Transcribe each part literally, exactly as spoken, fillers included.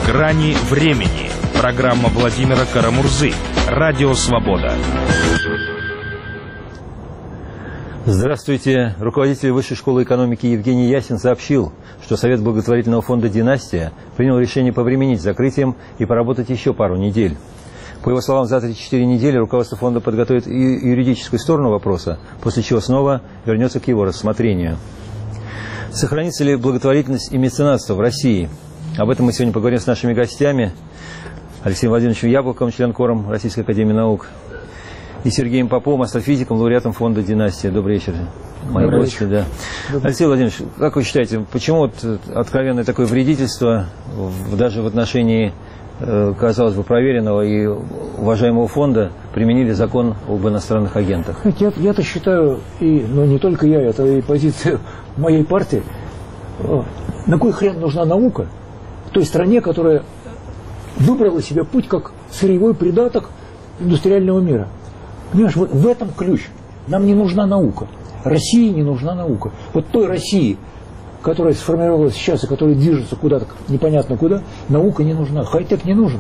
Грани времени. Программа Владимира Карамурзы. Радио Свобода. Здравствуйте. Руководитель Высшей школы экономики Евгений Ясин сообщил, что Совет благотворительного фонда «Династия» принял решение повременить с закрытием и поработать еще пару недель. По его словам, за три-четыре недели руководство фонда подготовит и юридическую сторону вопроса, после чего снова вернется к его рассмотрению. Сохранится ли благотворительность и меценатство в России? Об этом мы сегодня поговорим с нашими гостями. Алексеем Владимировичем Яблоковым, член-кором Российской академии наук, и Сергеем Поповым, астрофизиком, лауреатом фонда «Династия». Добрый вечер. Мои гости, да. Алексей Владимирович, как вы считаете, почему вот откровенное такое вредительство даже в отношении, казалось бы, проверенного и уважаемого фонда применили закон об иностранных агентах? Я, я-то считаю, и, но не только я, это и позиция моей партии, на кой хрен нужна наука в той стране, которая выбрала себе путь как сырьевой придаток индустриального мира. Понимаешь, вот в этом ключ. Нам не нужна наука. России не нужна наука. Вот той России, которая сформировалась сейчас и которая движется куда-то непонятно куда, наука не нужна. Хай-тек не нужен.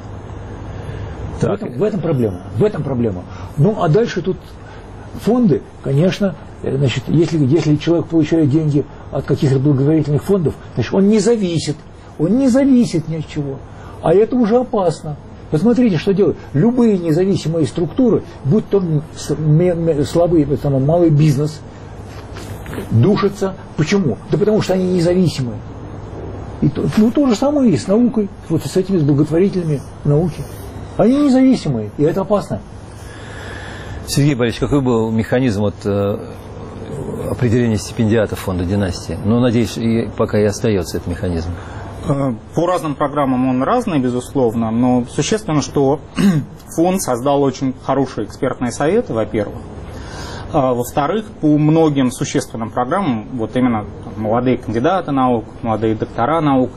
В этом, в этом проблема. В этом проблема. Ну, а дальше тут фонды, конечно, значит, если, если человек получает деньги от каких-то благотворительных фондов, значит, он не зависит. Он не зависит ни от чего. А это уже опасно. Посмотрите, что делают. Любые независимые структуры, будь то слабый, там, малый бизнес, душатся. Почему? Да потому что они независимые. И то, ну, то же самое и с наукой, вот с этими с благотворителями науки. Они независимые, и это опасно. Сергей Борисович, какой был механизм вот, э, определения стипендиатов фонда «Династия»? Ну, надеюсь, и пока и остается этот механизм. По разным программам он разный, безусловно, но существенно, что фонд создал очень хорошие экспертные советы, во-первых. Во-вторых, по многим существенным программам, вот именно там, молодые кандидаты наук, молодые доктора наук,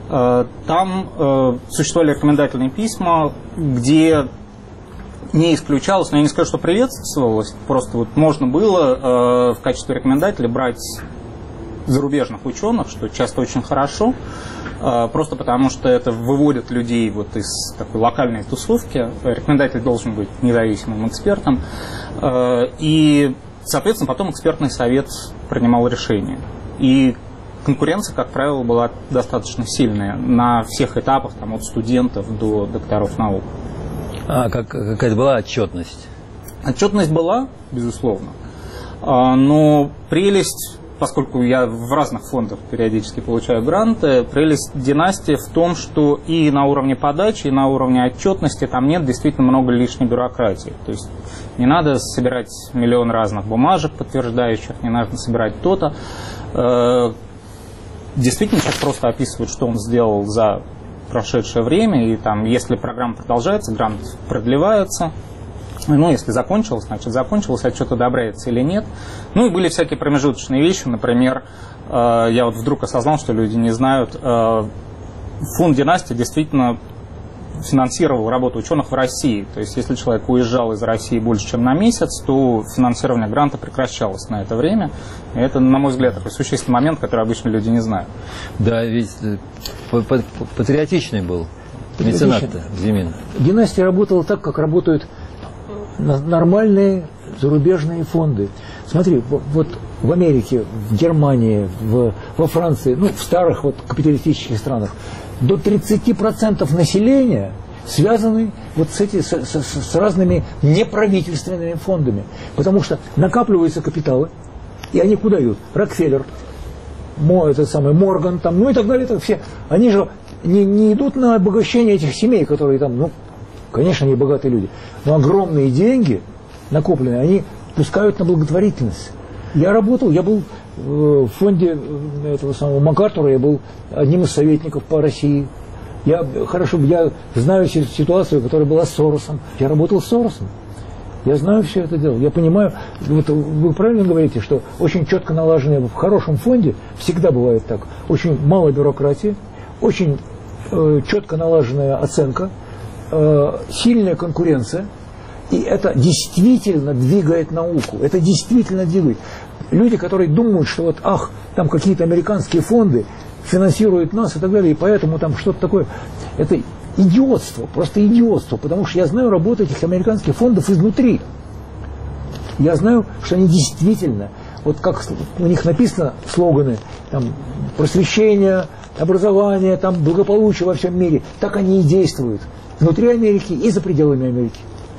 там существовали рекомендательные письма, где не исключалось, но я не скажу, что приветствовалось, просто вот можно было в качестве рекомендателя брать зарубежных ученых, что часто очень хорошо, просто потому что это выводит людей вот из такой локальной тусовки. Рекомендатель должен быть независимым экспертом. И, соответственно, потом экспертный совет принимал решение. И конкуренция, как правило, была достаточно сильная на всех этапах, там, от студентов до докторов наук. А как, какая-то была отчетность? Отчетность была, безусловно. Но прелесть, поскольку я в разных фондах периодически получаю гранты, прелесть «Династии» в том, что и на уровне подачи, и на уровне отчетности там нет действительно много лишней бюрократии. То есть не надо собирать миллион разных бумажек, подтверждающих, не надо собирать то-то. Действительно, человек просто описывает, что он сделал за прошедшее время, и там, если программа продолжается, грант продлевается. Ну, если закончилось, значит закончилось, отчет одобряется или нет. Ну, и были всякие промежуточные вещи. Например, э, я вот вдруг осознал, что люди не знают, э, фонд «Династия» действительно финансировал работу ученых в России. То есть, если человек уезжал из России больше, чем на месяц, то финансирование гранта прекращалось на это время. И это, на мой взгляд, такой существенный момент, который обычно люди не знают. Да, ведь патриотичный был меценат-то Зимин. «Династия» работала так, как работают нормальные зарубежные фонды. Смотри, вот в Америке, в Германии, в, во Франции, ну, в старых вот капиталистических странах до тридцати процентов населения связаны вот с, эти, с, с, с разными неправительственными фондами. Потому что накапливаются капиталы, и они куда идут? Рокфеллер, Мо, это самый, Морган, там, ну и так далее. Так все. Они же не, не идут на обогащение этих семей, которые там, ну, конечно, они богатые люди, но огромные деньги накопленные, они пускают на благотворительность. Я работал, я был в фонде этого самого МакАртура, я был одним из советников по России. Я хорошо, я знаю ситуацию, которая была с Соросом. Я работал с Соросом. Я знаю все это дело. Я понимаю, вот вы правильно говорите, что очень четко налаженное в хорошем фонде всегда бывает так. Очень мало бюрократии, очень э, четко налаженная оценка, сильная конкуренция, и это действительно двигает науку, это действительно двигает. Люди, которые думают, что вот, ах, там какие-то американские фонды, финансирует нас и так далее, и поэтому там что-то такое. Это идиотство, просто идиотство, потому что я знаю работу этих американских фондов изнутри. Я знаю, что они действительно, вот как у них написано слоганы, там, просвещение, образование, там, благополучие во всем мире, так они и действуют. Внутри Америки и за пределами Америки.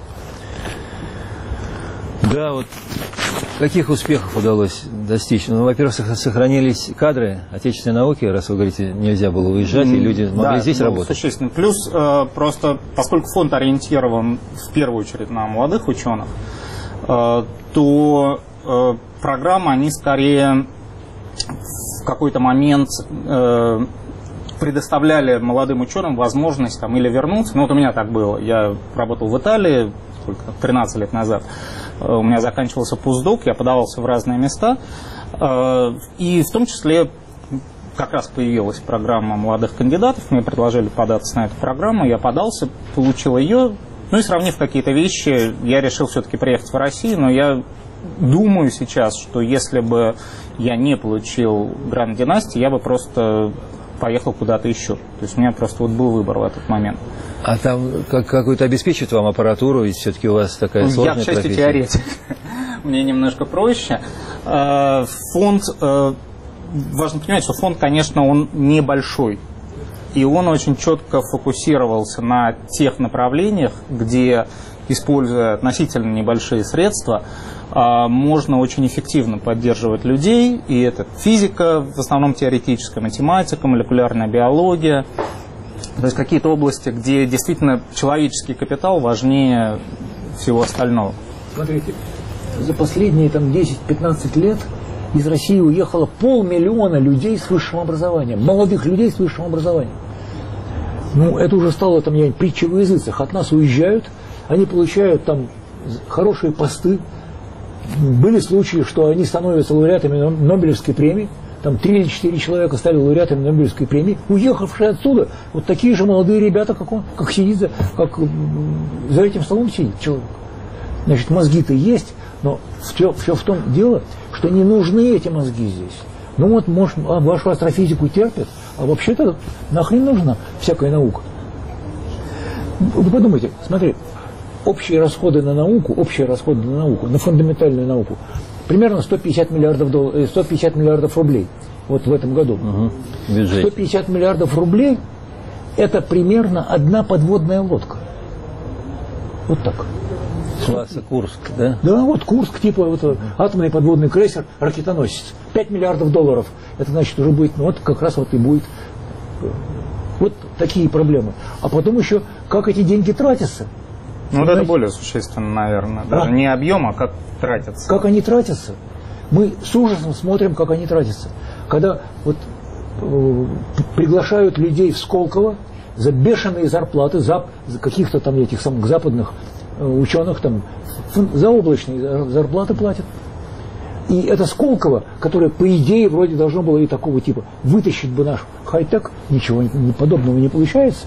Да, вот каких успехов удалось достичь? Ну, во-первых, сохранились кадры отечественной науки, раз вы говорите, нельзя было уезжать, и люди могли да, здесь работать. Существенно. Плюс, э, просто, поскольку фонд ориентирован в первую очередь на молодых ученых, э, то э, программы, они скорее в какой-то момент э, предоставляли молодым ученым возможность там, или вернуться. Ну, вот у меня так было. Я работал в Италии сколько, тринадцать лет назад. У меня заканчивался постдок, я подавался в разные места. И в том числе как раз появилась программа молодых кандидатов. Мне предложили податься на эту программу. Я подался, получил ее. Ну и сравнив какие-то вещи, я решил все-таки приехать в Россию. Но я думаю сейчас, что если бы я не получил грант династии, я бы просто поехал куда-то еще. То есть у меня просто вот был выбор в этот момент. А там как, какую-то обеспечивают вам аппаратуру, ведь все-таки у вас такая сложная профессия? Я, к счастью, теоретик. Мне немножко проще. Фонд, важно понимать, что фонд, конечно, он небольшой. И он очень четко фокусировался на тех направлениях, где, используя относительно небольшие средства, можно очень эффективно поддерживать людей. И это физика, в основном теоретическая, математика, молекулярная биология. То есть какие-то области, где действительно человеческий капитал важнее всего остального. Смотрите, за последние там, десять-пятнадцать лет из России уехало полмиллиона людей с высшим образованием, молодых людей с высшим образованием. Ну, это уже стало там, я, притчей во языцах. От нас уезжают, они получают там хорошие посты. Были случаи, что они становятся лауреатами Нобелевской премии. Там три или четыре человека стали лауреатами Нобелевской премии, уехавшие отсюда, вот такие же молодые ребята, как он, как сидит, за, как за этим столом сидит человек. Значит, мозги-то есть, но все, все в том дело, что не нужны эти мозги здесь. Ну вот, может, а вашу астрофизику терпят, а вообще-то нахрен нужна всякая наука. Вы подумайте, смотри, общие расходы на науку, общие расходы на науку, на фундаментальную науку, примерно сто пятьдесят миллиардов, долларов, сто пятьдесят миллиардов рублей вот в этом году. Угу. сто пятьдесят миллиардов рублей – это примерно одна подводная лодка. Вот так. Класса Курск, да? Да, вот Курск, типа вот, атомный подводный крейсер, ракетоносец. пять миллиардов долларов. Это значит, уже будет, ну вот как раз вот и будет. Вот такие проблемы. А потом еще, как эти деньги тратятся. Ну, вот это более существенно, наверное. Даже а? не объем, а как тратятся. Как они тратятся. Мы с ужасом смотрим, как они тратятся. Когда вот, э, приглашают людей в Сколково за бешеные зарплаты, за, за каких-то там этих самых западных э, ученых, там, заоблачные зарплаты платят. И это Сколково, которое, по идее, вроде должно было и такого типа вытащить бы наш хай-тек, ничего подобного не получается.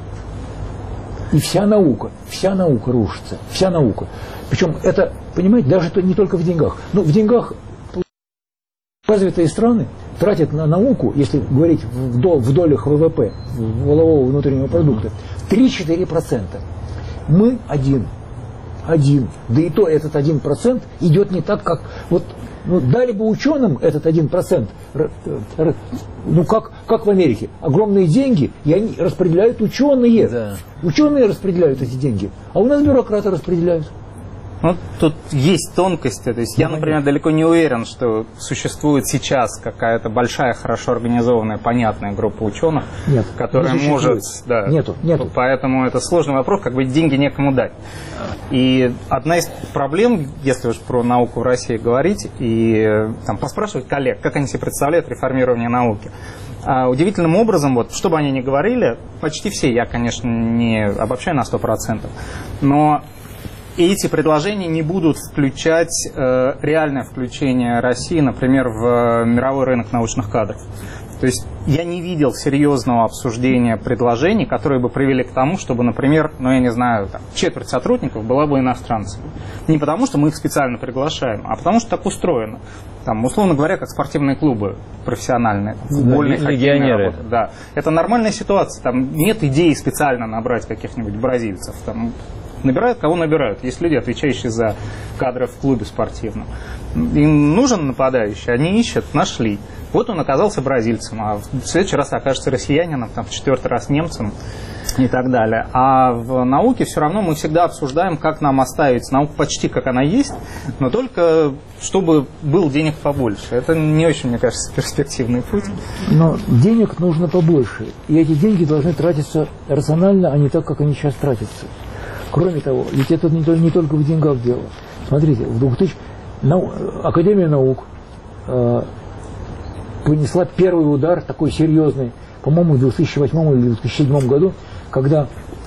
И вся наука, вся наука рушится, вся наука. Причем это, понимаете, даже не только в деньгах. Ну, в деньгах развитые страны тратят на науку, если говорить в, дол, в долях ВВП, валового внутреннего продукта, три-четыре процента. Мы один. Один. Да и то этот один процент идет не так, как... Вот, ну, дали бы ученым этот один процент, ну как, как в Америке, огромные деньги, и они распределяют ученые. Да. Ученые распределяют эти деньги, а у нас бюрократы распределяют. Ну, тут есть тонкости. То есть я, например, далеко не уверен, что существует сейчас какая-то большая, хорошо организованная, понятная группа ученых, Нет, которая не может... Да, нету, нету. Поэтому это сложный вопрос, как бы деньги некому дать. И одна из проблем, если уж про науку в России говорить, и там, поспрашивать коллег, как они себе представляют реформирование науки. А, удивительным образом, вот, что бы они ни говорили, почти все, я, конечно, не обобщаю на сто процентов, но... И эти предложения не будут включать э, реальное включение России, например, в мировой рынок научных кадров. То есть я не видел серьезного обсуждения предложений, которые бы привели к тому, чтобы, например, ну я не знаю, там, четверть сотрудников была бы иностранцами. Не потому, что мы их специально приглашаем, а потому, что так устроено. Там, условно говоря, как спортивные клубы профессиональные, футбольные, хоккейные работы. Да. Это нормальная ситуация. Там нет идеи специально набрать каких-нибудь бразильцев. Там набирают, кого набирают. Есть люди, отвечающие за кадры в клубе спортивном. Им нужен нападающий, они ищут, нашли. Вот он оказался бразильцем, а в следующий раз окажется россиянином, там, в четвертый раз немцем и так далее. А в науке все равно мы всегда обсуждаем, как нам оставить науку почти как она есть, но только чтобы был денег побольше. Это не очень, мне кажется, перспективный путь. Но денег нужно побольше, и эти деньги должны тратиться рационально, а не так, как они сейчас тратятся. Кроме того, ведь это не, не только в деньгах дело. Смотрите, в двухтысячном нау... Академия наук э, понесла первый удар, такой серьезный, по-моему, в две тысячи восьмом или две тысячи седьмом году, когда,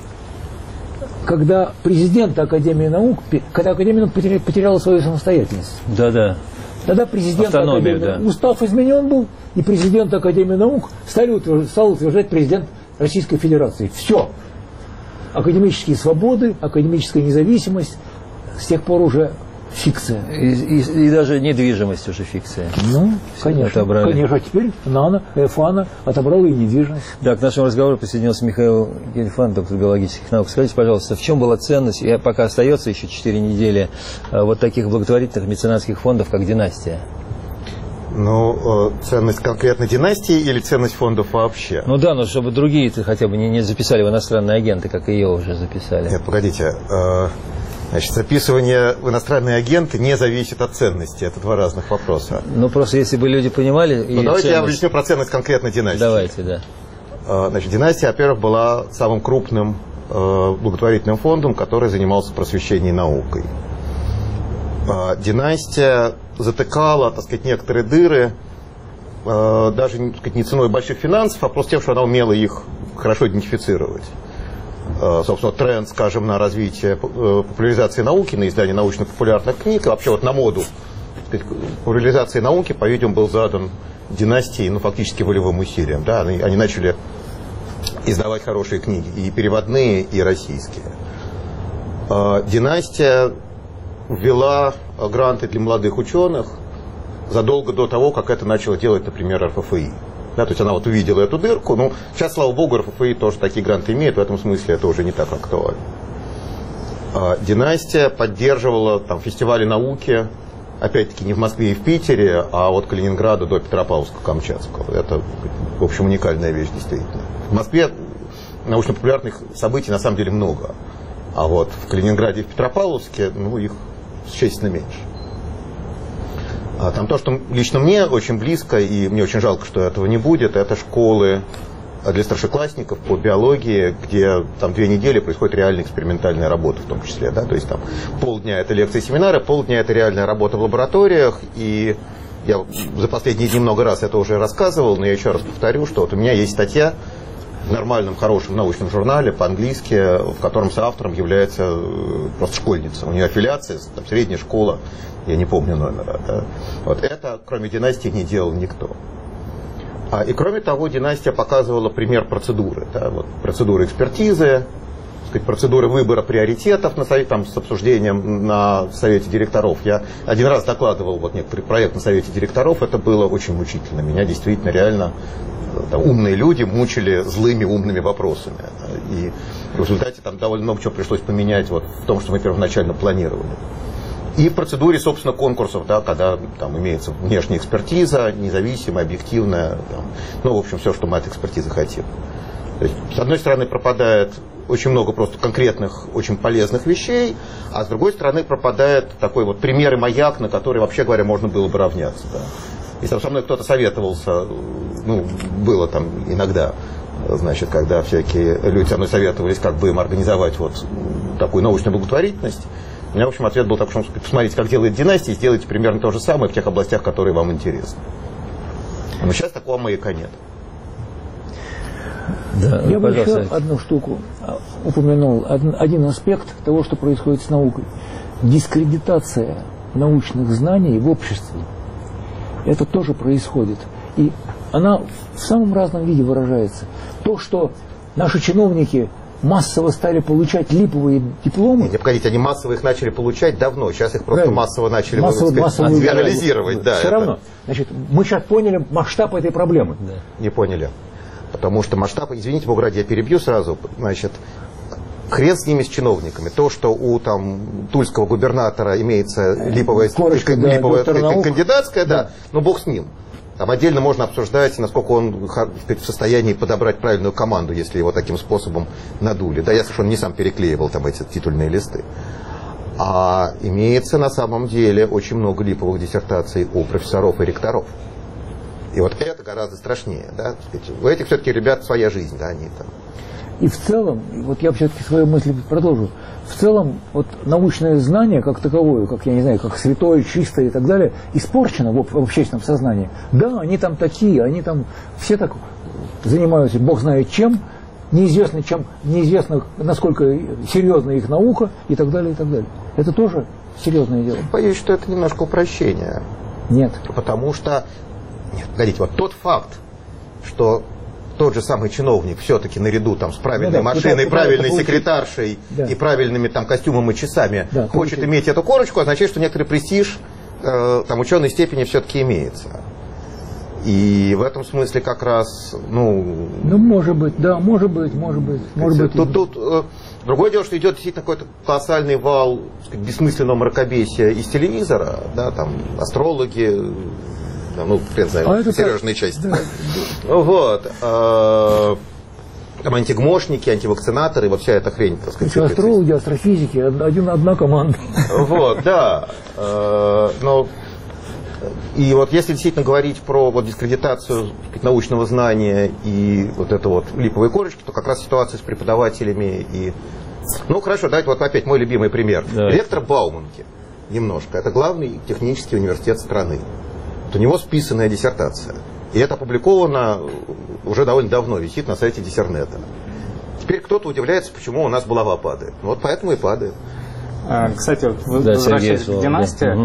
когда президент Академии наук, когда Академия наук потеряла, потеряла свою самостоятельность. Да-да. Тогда президент Автономию, Академии, да. устав изменен был, и президент Академии наук стали утверждать, стал утверждать президент Российской Федерации. Все. Академические свободы, академическая независимость с тех пор уже фикция. И, и, и даже недвижимость уже фикция. Ну, конечно. Отобрали. Конечно, а теперь НАНО, ФАНО отобрала и недвижимость. Да, к нашему разговору присоединился Михаил Гельфанд, доктор биологических наук. Скажите, пожалуйста, в чем была ценность, и пока остается еще четыре недели, вот таких благотворительных меценатских фондов, как «Династия»? Ну, ценность конкретно династии или ценность фондов вообще? Ну да, но чтобы другие-то хотя бы не, не записали в иностранные агенты, как ее уже записали. Нет, погодите. Значит, записывание в иностранные агенты не зависит от ценности. Это два разных вопроса. Ну, просто если бы люди понимали... Ну, давайте ценность... я объясню про ценность конкретно династии. Давайте, да. Значит, династия, во-первых, была самым крупным благотворительным фондом, который занимался просвещением и наукой. Династия затыкала, так сказать, некоторые дыры, даже, так сказать, не ценой больших финансов, а просто тем, что она умела их хорошо идентифицировать. Собственно, тренд, скажем, на развитие популяризации науки, на издание научно-популярных книг, и вообще вот на моду популяризации науки, по-видимому, был задан династией, ну, фактически волевым усилием. Да? Они, они начали издавать хорошие книги, и переводные, и российские. Династия ввела гранты для молодых ученых задолго до того, как это начало делать, например, эр эф эф и. Да, то есть она вот увидела эту дырку. Ну, сейчас, слава богу, эр эф эф и тоже такие гранты имеет, в этом смысле это уже не так актуально. А, династия поддерживала там фестивали науки, опять-таки не в Москве и в Питере, а от Калининграда до Петропавловска-Камчатского. Это, в общем, уникальная вещь, действительно. В Москве научно-популярных событий на самом деле много. А вот в Калининграде и в Петропавловске, ну, их существенно меньше. Там то, что лично мне очень близко, и мне очень жалко, что этого не будет, это школы для старшеклассников по биологии, где там две недели происходит реальная экспериментальная работа в том числе. Да? То есть там полдня это лекции и семинары, полдня это реальная работа в лабораториях. И я за последние дни много раз это уже рассказывал, но я еще раз повторю, что вот у меня есть статья в нормальном, хорошем научном журнале по-английски, в котором соавтором является просто школьница. У нее аффилиация, там, средняя школа, я не помню номера. Да? Вот это, кроме династии, не делал никто. А, и кроме того, династия показывала пример процедуры. Да? Вот, процедуры экспертизы, сказать, процедуры выбора приоритетов на совете, там, с обсуждением на совете директоров. Я один раз докладывал вот, некоторый проект на совете директоров, это было очень мучительно. Меня действительно реально там, умные люди мучили злыми умными вопросами. Да? И в результате там довольно много чего пришлось поменять вот, в том, что мы первоначально планировали. И в процедуре, собственно, конкурсов, да, когда там имеется внешняя экспертиза, независимая, объективная, там, ну, в общем, все, что мы от экспертизы хотим. То есть, с одной стороны, пропадает очень много просто конкретных, очень полезных вещей, а с другой стороны, пропадает такой вот пример и маяк, на который, вообще говоря, можно было бы равняться. Да. Если со мной кто-то советовался, ну, было там иногда, значит, когда всякие люди со мной советовались, как бы им организовать вот такую научную благотворительность, у меня, в общем, ответ был такой, что посмотрите, как делает династия, сделайте примерно то же самое в тех областях, которые вам интересны. Но сейчас такого маяка нет. Да, Я бы еще одну штуку упомянул, один, один аспект того, что происходит с наукой. Дискредитация научных знаний в обществе. Это тоже происходит. И она в самом разном виде выражается. То, что наши чиновники массово стали получать липовые дипломы. Нет, погодите, они массово их начали получать давно, сейчас их просто Правильно. массово начали массово, сказать, массово анализировать. Да, все это... равно. Значит, мы сейчас поняли масштаб этой проблемы. Да. Не поняли. Потому что масштаб, извините, Бог ради, я перебью сразу, значит, хрен с ними, с чиновниками. То, что у там тульского губернатора имеется липовая, Корочка, да, липовая наук. кандидатская, да. Да, но бог с ним. Там отдельно можно обсуждать, насколько он в состоянии подобрать правильную команду, если его таким способом надули. Да, ясно, что он не сам переклеивал там эти титульные листы. А имеется на самом деле очень много липовых диссертаций у профессоров и ректоров. И вот это гораздо страшнее. Да? У этих все-таки ребят своя жизнь, да, они там. И в целом, вот я все-таки свою мысль продолжу, в целом вот научное знание как таковое, как я не знаю, как святое, чистое и так далее, испорчено в, в общественном сознании. Да, они там такие, они там все так занимаются, бог знает чем, неизвестно чем, неизвестно насколько серьезна их наука и так далее, и так далее. Это тоже серьезное дело. Боюсь, что это немножко упрощение. Нет. Потому что, нет, погодите, вот тот факт, что тот же самый чиновник все-таки наряду там, с правильной ну, да, машиной, пытается, правильной пытается секретаршей да. и правильными там костюмом и часами да, хочет получить. иметь эту корочку, означает, что некоторый престиж э, там ученой степени все-таки имеется. И в этом смысле как раз, ну... Ну, может быть, да, может быть, может быть. Может быть тут, тут, э, другое дело, что идет действительно какой-то колоссальный вал, так сказать, бессмысленного мракобесия из телевизора, да, там, астрологи, ну, хрен знает, а серьезная часть. Да, да. Вот. Э, там антигмошники, антивакцинаторы, вот вся эта хрень, так сказать. Астрологи, астрофизики, один, одна команда. Вот, да. Э, но, и вот если действительно говорить про вот, дискредитацию сказать, научного знания и вот это вот липовые корочки, то как раз ситуация с преподавателями и... Ну, хорошо, давайте вот опять мой любимый пример. Да. Ректор Бауманки, немножко. Это главный технический университет страны. У него списанная диссертация. И это опубликовано уже довольно давно, висит на сайте Диссернета. Теперь кто-то удивляется, почему у нас булава падает. Вот поэтому и падает. Кстати, вот, да, возвращаясь к династии да.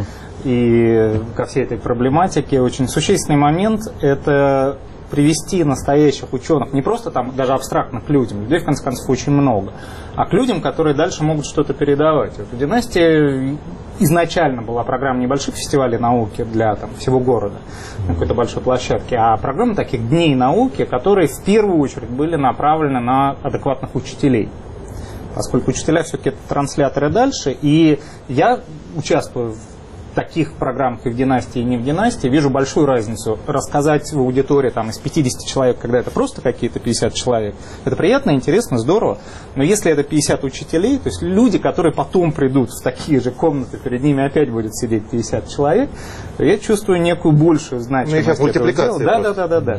и ко всей этой проблематике, очень существенный момент – это привести настоящих ученых, не просто там даже абстрактно к людям, людей в конце концов очень много, а к людям, которые дальше могут что-то передавать. Вот в династии изначально была программа небольших фестивалей науки для там, всего города, на какой-то большой площадке, а программа таких дней науки, которые в первую очередь были направлены на адекватных учителей. Поскольку учителя все-таки трансляторы дальше, и я участвую в таких программах и в династии, и не в династии, вижу большую разницу. Рассказать в аудитории там, из пятидесяти человек, когда это просто какие-то пятьдесят человек, это приятно, интересно, здорово. Но если это пятьдесят учителей, то есть люди, которые потом придут в такие же комнаты, перед ними опять будет сидеть пятьдесят человек, то я чувствую некую большую значимость. Ну, и мультипликация. Да, да, да, да, да.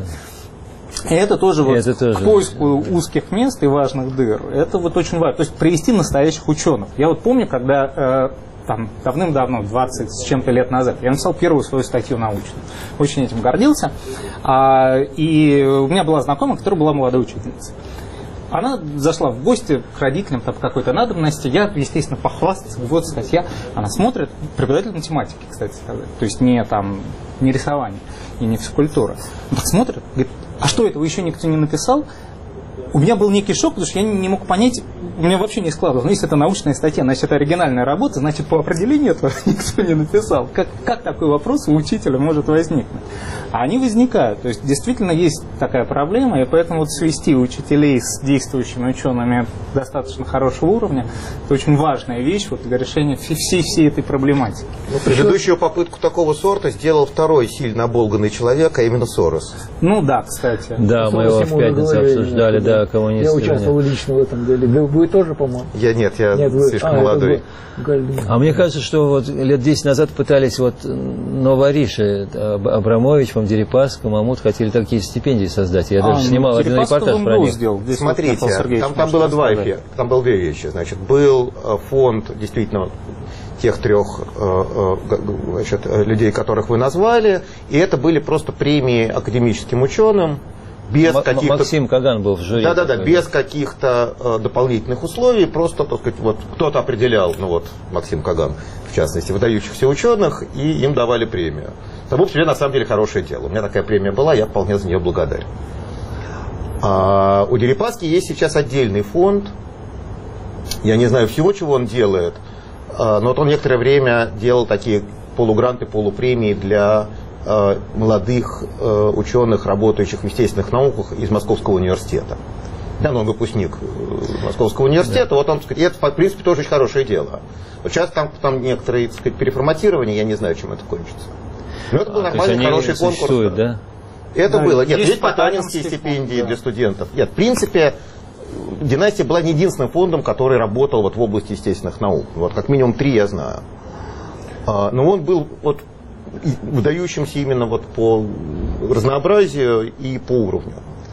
И это тоже, вот это тоже к поиску узких мест и важных дыр. Это вот очень важно. То есть привести настоящих ученых. Я вот помню, когда... Э, там давным-давно, двадцать с чем-то лет назад, я написал первую свою статью научную. Очень этим гордился. А, и у меня была знакомая, которая была молодой учительницей. Она зашла в гости к родителям там, по какой-то надобности. Я, естественно, похвастаться. Вот статья. Она смотрит, преподаватель математики, кстати сказать. То есть не, там, не рисование и не физкультура. Он смотрит, говорит, а что это, вы еще никто не написал? У меня был некий шок, потому что я не мог понять, у меня вообще не складывалось. Но если это научная статья, значит, это оригинальная работа, значит, по определению этого никто не написал. Как, как такой вопрос у учителя может возникнуть? А они возникают. То есть, действительно, есть такая проблема, и поэтому вот свести учителей с действующими учеными достаточно хорошего уровня, это очень важная вещь вот, для решения всей, всей этой проблематики. Ну, предыдущую попытку такого сорта сделал второй сильно оболганный человек, а именно Сорос. Ну да, кстати. Да, мы его в пятницу обсуждали, да. Я участвовал лично в этом деле. Вы, вы тоже, по-моему? Я нет, я нет, вы... слишком а, молодой. А мне кажется, что вот лет десять назад пытались вот Новориши, Абрамович, Дерипаска, Мамут хотели такие стипендии создать. Я а, даже снимал ну, один репортаж про них. Сделал. Смотрите, там, там было два эффекта. Там было две вещи. Значит, был фонд действительно тех трех значит, людей, которых вы назвали, и это были просто премии академическим ученым. Без каких-то... Максим Каган был в жюри. Да-да-да, без каких-то э, дополнительных условий, просто, так сказать, вот кто-то определял, ну вот Максим Каган, в частности, выдающихся ученых, и им давали премию. Само по себе, на самом деле, хорошее дело. У меня такая премия была, я вполне за нее благодарен. А у Дерипаски есть сейчас отдельный фонд. Я не знаю всего, чего он делает, но вот он некоторое время делал такие полугранты, полупремии для молодых ученых, работающих в естественных науках из Московского университета. Да, ну, он выпускник Московского университета, да. Вот он, так сказать, это, в принципе, тоже очень хорошее дело. Вот сейчас там, там некоторые, так сказать, переформатирования, я не знаю, чем это кончится. Но это был а, нормальный, хороший конкурс. Да? Это да, было. Нет, есть, есть потанинские стипендии да. для студентов. Нет, в принципе, династия была не единственным фондом, который работал вот в области естественных наук. Вот как минимум три я знаю. А, но он был вот выдающимся именно вот по разнообразию и по уровню.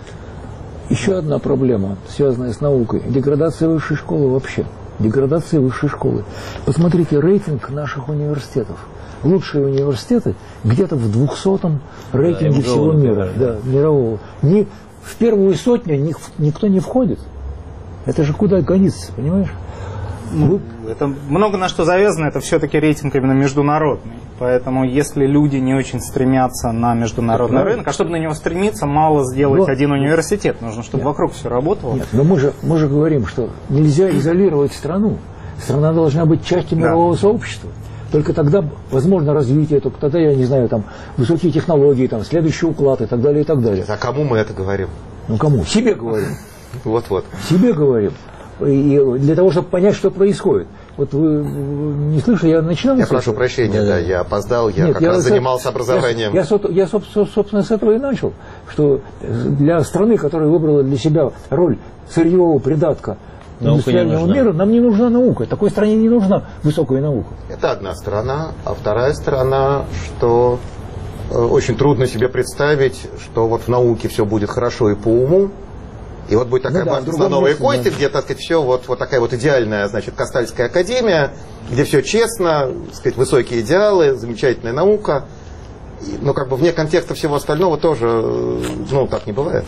Еще одна проблема, связанная с наукой. Деградация высшей школы вообще. Деградация высшей школы. Посмотрите рейтинг наших университетов. Лучшие университеты где-то в двухсотом рейтинге да, всего мира, да, мирового. Ни, в первую сотню ни, никто не входит. Это же куда годится, понимаешь? Ну, это много на что завязано, это все-таки рейтинг именно международный. Поэтому если люди не очень стремятся на международный это рынок, а чтобы на него стремиться, мало сделать но, один университет. Нужно, чтобы нет, вокруг все работало. Нет, но мы же, мы же говорим, что нельзя изолировать страну. Страна должна быть частью мирового да. сообщества. Только тогда возможно развитие, только тогда, я не знаю, там, высокие технологии, там, следующий уклад и так далее, и так далее. А кому мы это говорим? Ну, кому? Себе говорим. Вот-вот. Себе говорим. И для того, чтобы понять, что происходит. Вот вы не слышали, я начинал... Я прошу прощения, да, да, я опоздал, я Нет, как я раз занимался образованием. Я, я, я, собственно, с этого и начал, что для страны, которая выбрала для себя роль сырьевого придатка индустриального мира, нам не нужна наука. Такой стране не нужна высокая наука. Это одна сторона. А вторая сторона, что очень трудно себе представить, что вот в науке все будет хорошо и по уму, и вот будет такая ну, да, слоновые кости, да. где, так сказать, все вот, вот такая вот идеальная, значит, Кастальская академия, где все честно, так сказать, высокие идеалы, замечательная наука. Но как бы вне контекста всего остального тоже, ну, так не бывает.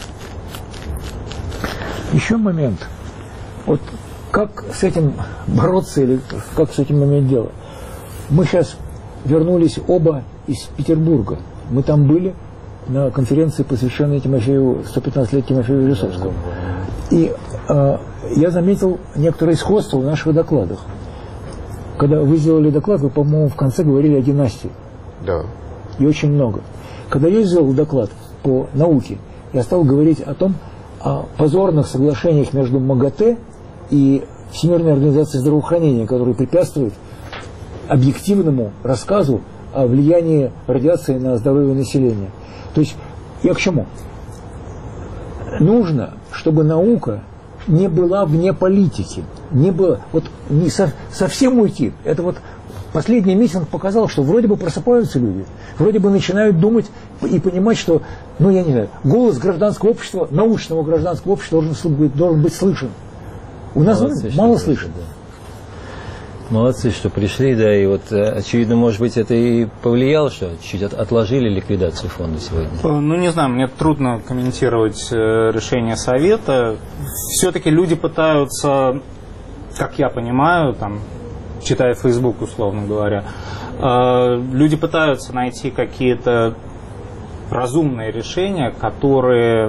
Еще момент. Вот как с этим бороться или как с этим иметь дело? Мы сейчас вернулись оба из Петербурга. Мы там были на конференции, посвященной Тимофею, сто пятнадцать лет Тимофею Лисовскому. И э, я заметил некоторые сходства в наших докладах. Когда вы сделали доклад, вы, по-моему, в конце говорили о династии. Да. И очень много. Когда я сделал доклад по науке, я стал говорить о том, о позорных соглашениях между МАГАТЭ и Всемирной организацией здравоохранения, которые препятствуют объективному рассказу о влиянии радиации на здоровье населения. То есть, я к чему? Нужно, чтобы наука не была вне политики. Не было, вот не со, совсем уйти. Это вот последний митинг показал, что вроде бы просыпаются люди, вроде бы начинают думать и понимать, что, ну я не знаю, голос гражданского общества, научного гражданского общества должен быть, должен быть слышен. У нас Молодцы, мало слышно. Да. Молодцы, что пришли, да, и вот, очевидно, может быть, это и повлияло, что чуть отложили ликвидацию фонда сегодня? Ну, не знаю, мне трудно комментировать решение совета. Все-таки люди пытаются, как я понимаю, там, читая Facebook, условно говоря, люди пытаются найти какие-то разумные решения, которые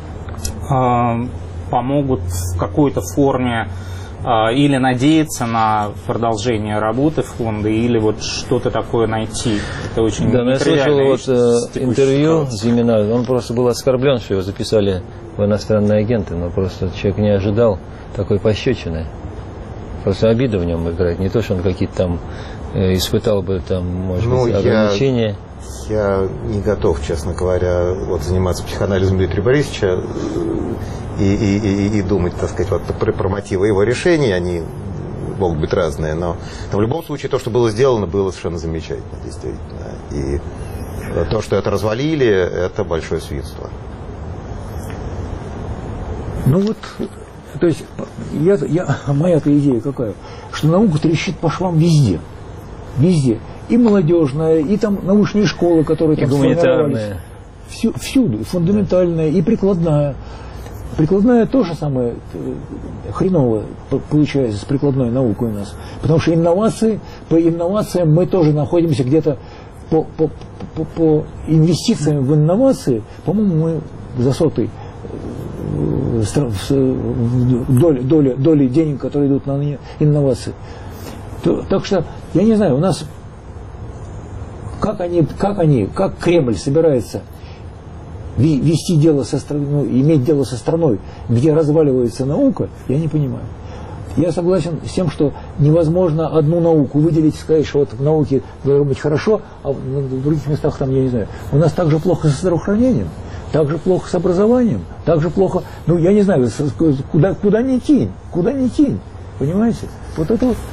помогут в какой-то форме или надеяться на продолжение работы фонда, или вот что-то такое найти. Это очень да, я слышал вот, э, интервью Зимина, он просто был оскорблен, что его записали в иностранные агенты, но просто человек не ожидал такой пощечины. Просто обида в нем играет, не то, что он какие-то там э, испытал бы там, может ну, быть, ограничения. Я, я не готов, честно говоря, вот, заниматься психоанализом Дмитрия Борисовича. И, и, и, и думать, так сказать, вот, про, про мотивы его решений, они могут быть разные, но, но в любом случае то, что было сделано, было совершенно замечательно, действительно. И то, что это развалили, это большое свинство. Ну вот, то есть, я, я, моя-то идея какая, что наука трещит по швам везде, везде, и молодежная, и там научные школы, которые там сформировались, Всю, всюду, фундаментальная и прикладная. Прикладная тоже самое хреново получается с прикладной наукой у нас. Потому что инновации, по инновациям мы тоже находимся где-то по, по, по, по инвестициям в инновации, по-моему, мы за сотый доли, доли, доли денег, которые идут на инновации. То, так что, я не знаю, у нас как они, как они, как Кремль собирается вести дело со страной, ну, иметь дело со страной, где разваливается наука, я не понимаю. Я согласен с тем, что невозможно одну науку выделить, сказать, что вот в науке должно быть хорошо, а в других местах там, я не знаю. У нас так же плохо со здравоохранением, так же плохо с образованием, так же плохо, ну, я не знаю, куда, куда ни кинь, куда ни кинь, понимаете? Вот это вот,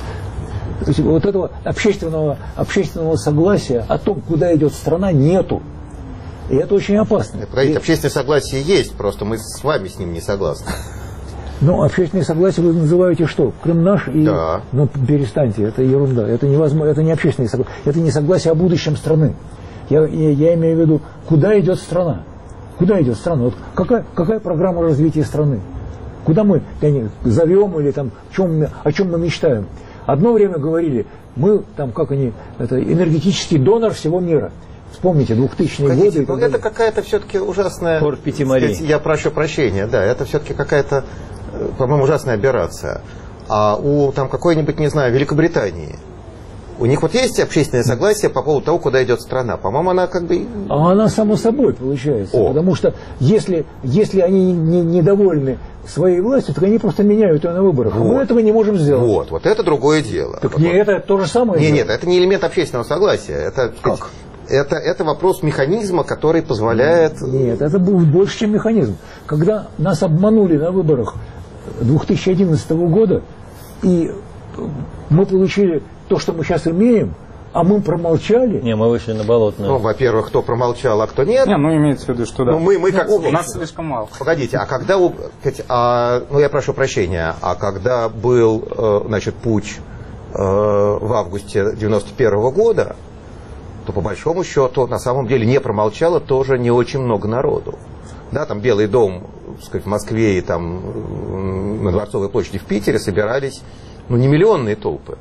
вот этого общественного, общественного согласия о том, куда идет страна, нету. И это очень опасно. Погодите, общественное согласие есть, просто мы с вами с ним не согласны. Ну, общественное согласие вы называете что? Крым наш и... Да. Ну, перестаньте, это ерунда. Это невозможно, это не общественное согласие. Это не согласие о будущем страны. Я, я, я имею в виду, куда идет страна? Куда идет страна? Вот какая, какая программа развития страны? Куда мы не, зовем или там, чем, о чем мы мечтаем? Одно время говорили, мы там, как они, это энергетический донор всего мира. Вспомните, двухтысячные годы. Ну, это какая-то все-таки ужасная... Порт Пяти морей. Я прошу прощения, да, это все-таки какая-то, по-моему, ужасная аберрация. А у там какой-нибудь, не знаю, Великобритании, у них вот есть общественное согласие по поводу того, куда идет страна. По-моему, она как бы... А она само собой получается. О. Потому что если, если они не, недовольны своей властью, так они просто меняют ее на выборах. Вот. Мы этого не можем сделать. Вот, вот это другое дело. Так вот, не вот. это то же самое? Нет, нет, это не элемент общественного согласия. Это, как? Это, это вопрос механизма, который позволяет... Нет, это был больше, чем механизм. Когда нас обманули на выборах две тысячи одиннадцатого года, и мы получили то, что мы сейчас имеем, а мы промолчали. Не, мы вышли на болотную. Ну, во-первых, кто промолчал, а кто нет. Не, ну имеется в виду, что да. Ну, мы, мы как... Ну, нас слишком мало. Погодите, а когда... у- А, ну, я прошу прощения, а когда был, э, значит, путч э, в августе девяносто первого года, то по большому счету на самом деле не промолчало тоже не очень много народу. Да, там Белый дом, так сказать, в Москве и там на Дворцовой площади в Питере собирались, ну, не миллионные толпы.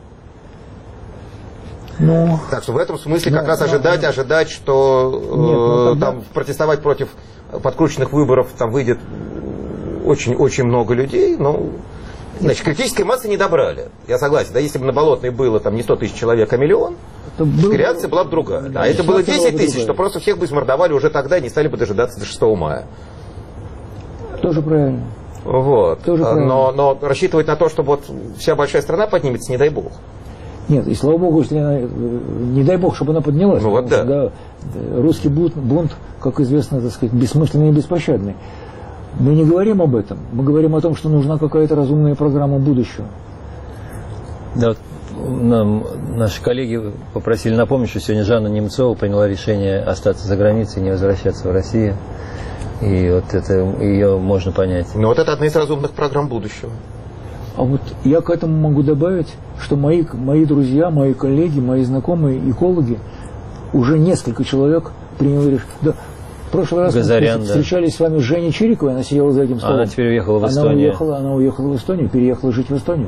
Ну, Так что в этом смысле как Ну, раз ну, ожидать, ну, ожидать, что Нет, ну, э, тогда- там протестовать против подкрученных выборов там выйдет очень-очень много людей, но... Значит, критической массы не добрали. Я согласен, да, если бы на Болотной было там не сто тысяч человек, а миллион, это было- реакция была бы другая. Да, а это ситуация было была десять бы тысяч, другая. то просто всех бы измордовали уже тогда и не стали бы дожидаться до шестого мая. Тоже правильно. Вот. Тоже А, правильно. но, но рассчитывать на то, что вот вся большая страна поднимется, не дай бог. Нет, и слава богу, если она, э, не дай бог, чтобы она поднялась. Ну вот потому да. что, да, русский бунт, бунт, как известно, так сказать, бессмысленный и беспощадный. Мы не говорим об этом. Мы говорим о том, что нужна какая-то разумная программа будущего. Да, вот нам наши коллеги попросили напомнить, что сегодня Жанна Немцова приняла решение остаться за границей и не возвращаться в Россию. И вот это ее можно понять. Но вот это одна из разумных программ будущего. А вот я к этому могу добавить, что мои, мои друзья, мои коллеги, мои знакомые экологи, уже несколько человек приняли решение. Да, в прошлый раз Газарян, мы да. встречались с вами с Женей Чириковой, она сидела за этим столом. Она теперь уехала в Она Эстонию. уехала, она уехала в Эстонию, переехала жить в Эстонию.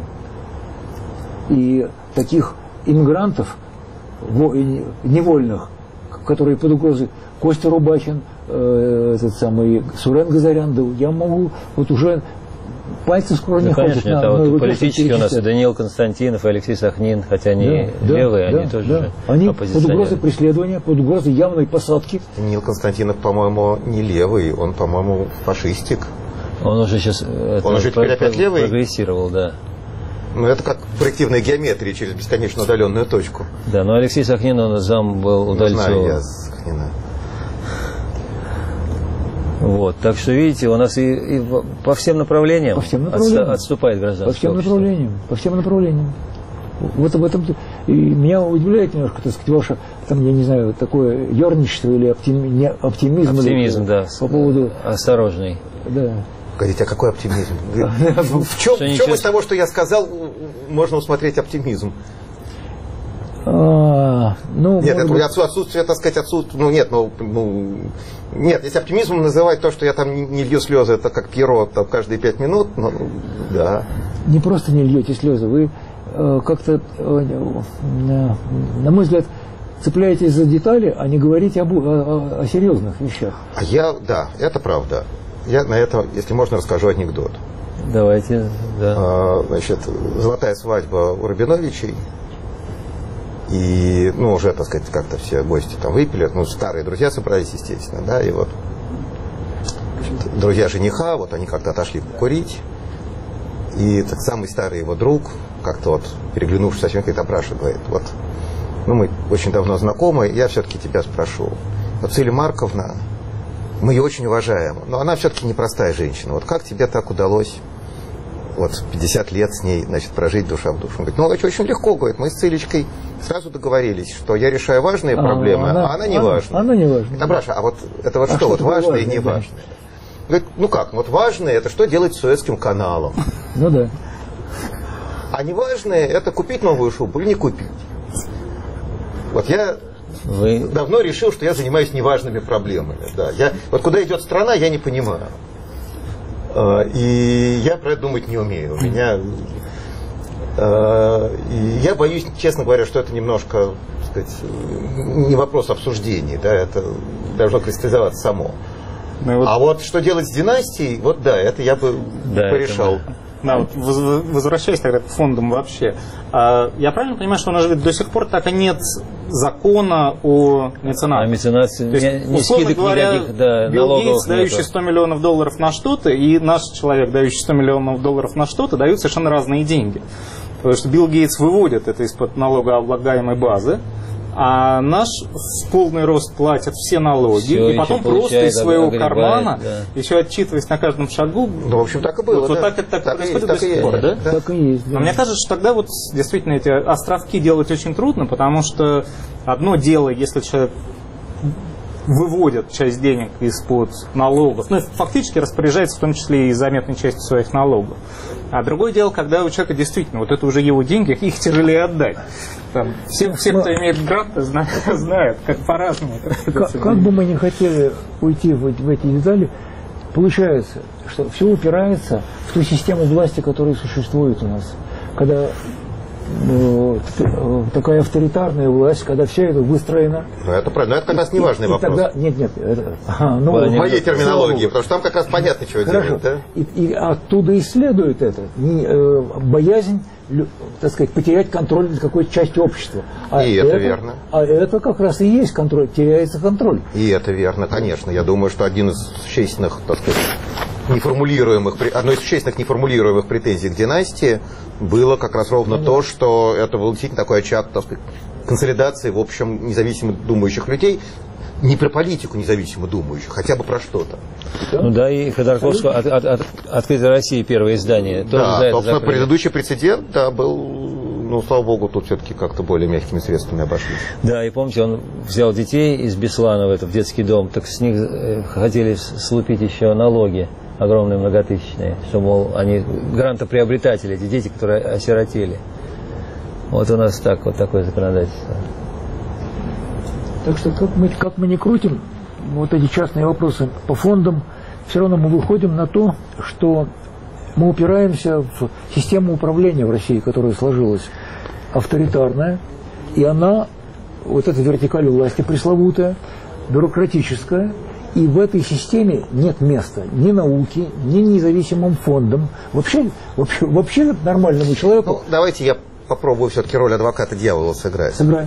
И таких иммигрантов во- и невольных, которые под угрозой, Костя Рубахин, э, этот самый Сурен Газарян, да, я могу вот уже пальцы скоро Ну, не хватит конечно, на это одной вот руке, политически чтобы у нас и перечислять. Даниил Константинов, и Алексей Сахнин, хотя они Да, левые, да, они да, тоже да. же Они под оппозиционеры. угрозой преследования, под угрозой явной посадки. Нил Константинов, по-моему, не левый, он, по-моему, фашистик. Он уже сейчас Он уже теперь опять левый? прогрессировал, да. Ну, это как проективная геометрия через бесконечно удаленную точку. Да, но Алексей Сахнин, он зам был Не знаю Удальцова. я Сахнина. Вот, так что, видите, у нас и, и в- по всем направлениям, По всем отста- направлениям. отступает гражданское По всем общество. направлениям. По всем направлениям. Вот об этом. И меня удивляет немножко, так сказать, ваше, там, я не знаю, такое ерничество или оптими- не, оптимизм. Оптимизм, или, да. По поводу. Осторожный. Да. Погодите, а какой оптимизм? В чем, Что в ничего- чем из того, что я сказал, можно усмотреть оптимизм? А, ну, Нет, может это быть, отсу- отсутствие, так сказать, отсутствие, ну нет, ну, ну, нет, если оптимизмом называть то, что я там не, не лью слезы, это как Пьеро там, каждые пять минут, ну, да. не просто не льете слезы, вы э, как-то, э, э, на мой взгляд, цепляетесь за детали, а не говорите об, о, о серьезных вещах. А я, да, это правда. Я на это, если можно, расскажу анекдот. Давайте, да. А, значит, золотая свадьба у Рабиновичей. И, ну, уже, так сказать, как-то все гости там выпили. Ну, старые друзья собрались, естественно, да, и вот значит, друзья жениха, вот они как-то отошли покурить. И так, самый старый его друг, как-то вот, переглянувшись со всеми, говорит: Абраша, говорит, вот, ну, мы очень давно знакомы, я все-таки тебя спрошу. Вот Циля Марковна, мы ее очень уважаем, но она все-таки непростая женщина. Вот как тебе так удалось вот пятьдесят лет с ней, значит, прожить душа в душу? Он говорит: ну, это очень легко, говорит, мы с Цилечкой сразу договорились, что я решаю важные а, проблемы, она, а она не важная. Она не важная. Абраша, а вот это вот а что, что вот важное и не да. важное? Говорит: ну как, вот важное это что делать с Суэцким каналом. Ну да. А не важное это купить новую шубу или не купить. Вот я Вы... давно решил, что я занимаюсь неважными проблемами. Да. Я, вот куда идет страна, я не понимаю. И я про это думать не умею. У меня, и я боюсь, честно говоря, что это немножко, так сказать, не вопрос обсуждений. Да, это должно кристаллизоваться само. Ну, вот... А вот что делать с династией, вот да, это я бы да, порешал. Это... Да, вот возвращаясь тогда к фондам вообще, я правильно понимаю, что у нас же до сих пор так и нет закона о меценате? О меценате, То есть, не, условно не говоря, никаких, да, Билл Гейтс, дающий сто миллионов долларов на что-то, и наш человек, дающий сто миллионов долларов на что-то, дают совершенно разные деньги. Потому что Билл Гейтс выводит это из-под налогооблагаемой базы, а наш в полный рост платит все налоги, все, и потом просто из своего огребает, кармана, да. еще отчитываясь на каждом шагу. Ну, в общем, так и было. Вот, да. вот так это так, так происходит есть, до сих пор, да? Так и есть. Да. Но мне кажется, что тогда вот действительно эти островки делать очень трудно, потому что одно дело, если человек выводит часть денег из-под налогов, ну, фактически распоряжается в том числе и заметной частью своих налогов. А другое дело, когда у человека действительно, вот это уже его деньги, их тяжелее отдать. Там, все, все, кто имеет гранты, знают, знают как по-разному. Как, как бы мы ни хотели уйти в, в эти детали, получается, что все упирается в ту систему власти, которая существует у нас. Когда ну, такая авторитарная власть, когда все это выстроено. Ну, это правильно, но это как раз неважный и, вопрос. И тогда, нет, нет, это, ага, ну, в моей терминологии, потому что там как раз понятно, чего Хорошо. делать. Да? И, и оттуда и следует это, не, э, боязнь, так сказать, потерять контроль над какой-то частью общества. А и это, это верно. А это как раз и есть контроль, теряется контроль. И это верно, конечно. Я думаю, что один из существенных, так сказать, неформулируемых, одной из существенных неформулируемых претензий к династии было как раз ровно ну, то, что это был действительно такой очаг, так сказать, консолидации, в общем, независимо думающих людей, не про политику независимо думающих, хотя бы про что-то. Ну да, и Ходорковского от, от, от, «Открытой России» первое издание. Тоже да, за это собственно, закрыли. Предыдущий прецедент, да, был, ну, слава богу, тут все-таки как-то более мягкими средствами обошлись. Да, и помните, он взял детей из Беслана в этот в детский дом, так с них хотели слупить еще налоги огромные, многотысячные, что, мол, они грантоприобретатели, эти дети, которые осиротели. Вот у нас так, вот такое законодательство. Так что как мы, как мы не крутим вот эти частные вопросы по фондам, все равно мы выходим на то, что мы упираемся в систему управления в России, которая сложилась авторитарная, и она, вот эта вертикаль власти пресловутая, бюрократическая, и в этой системе нет места ни науке, ни независимым фондам. Вообще, вообще, вообще нормальному человеку... Ну, давайте я попробую все-таки роль адвоката дьявола сыграть. Сыграй.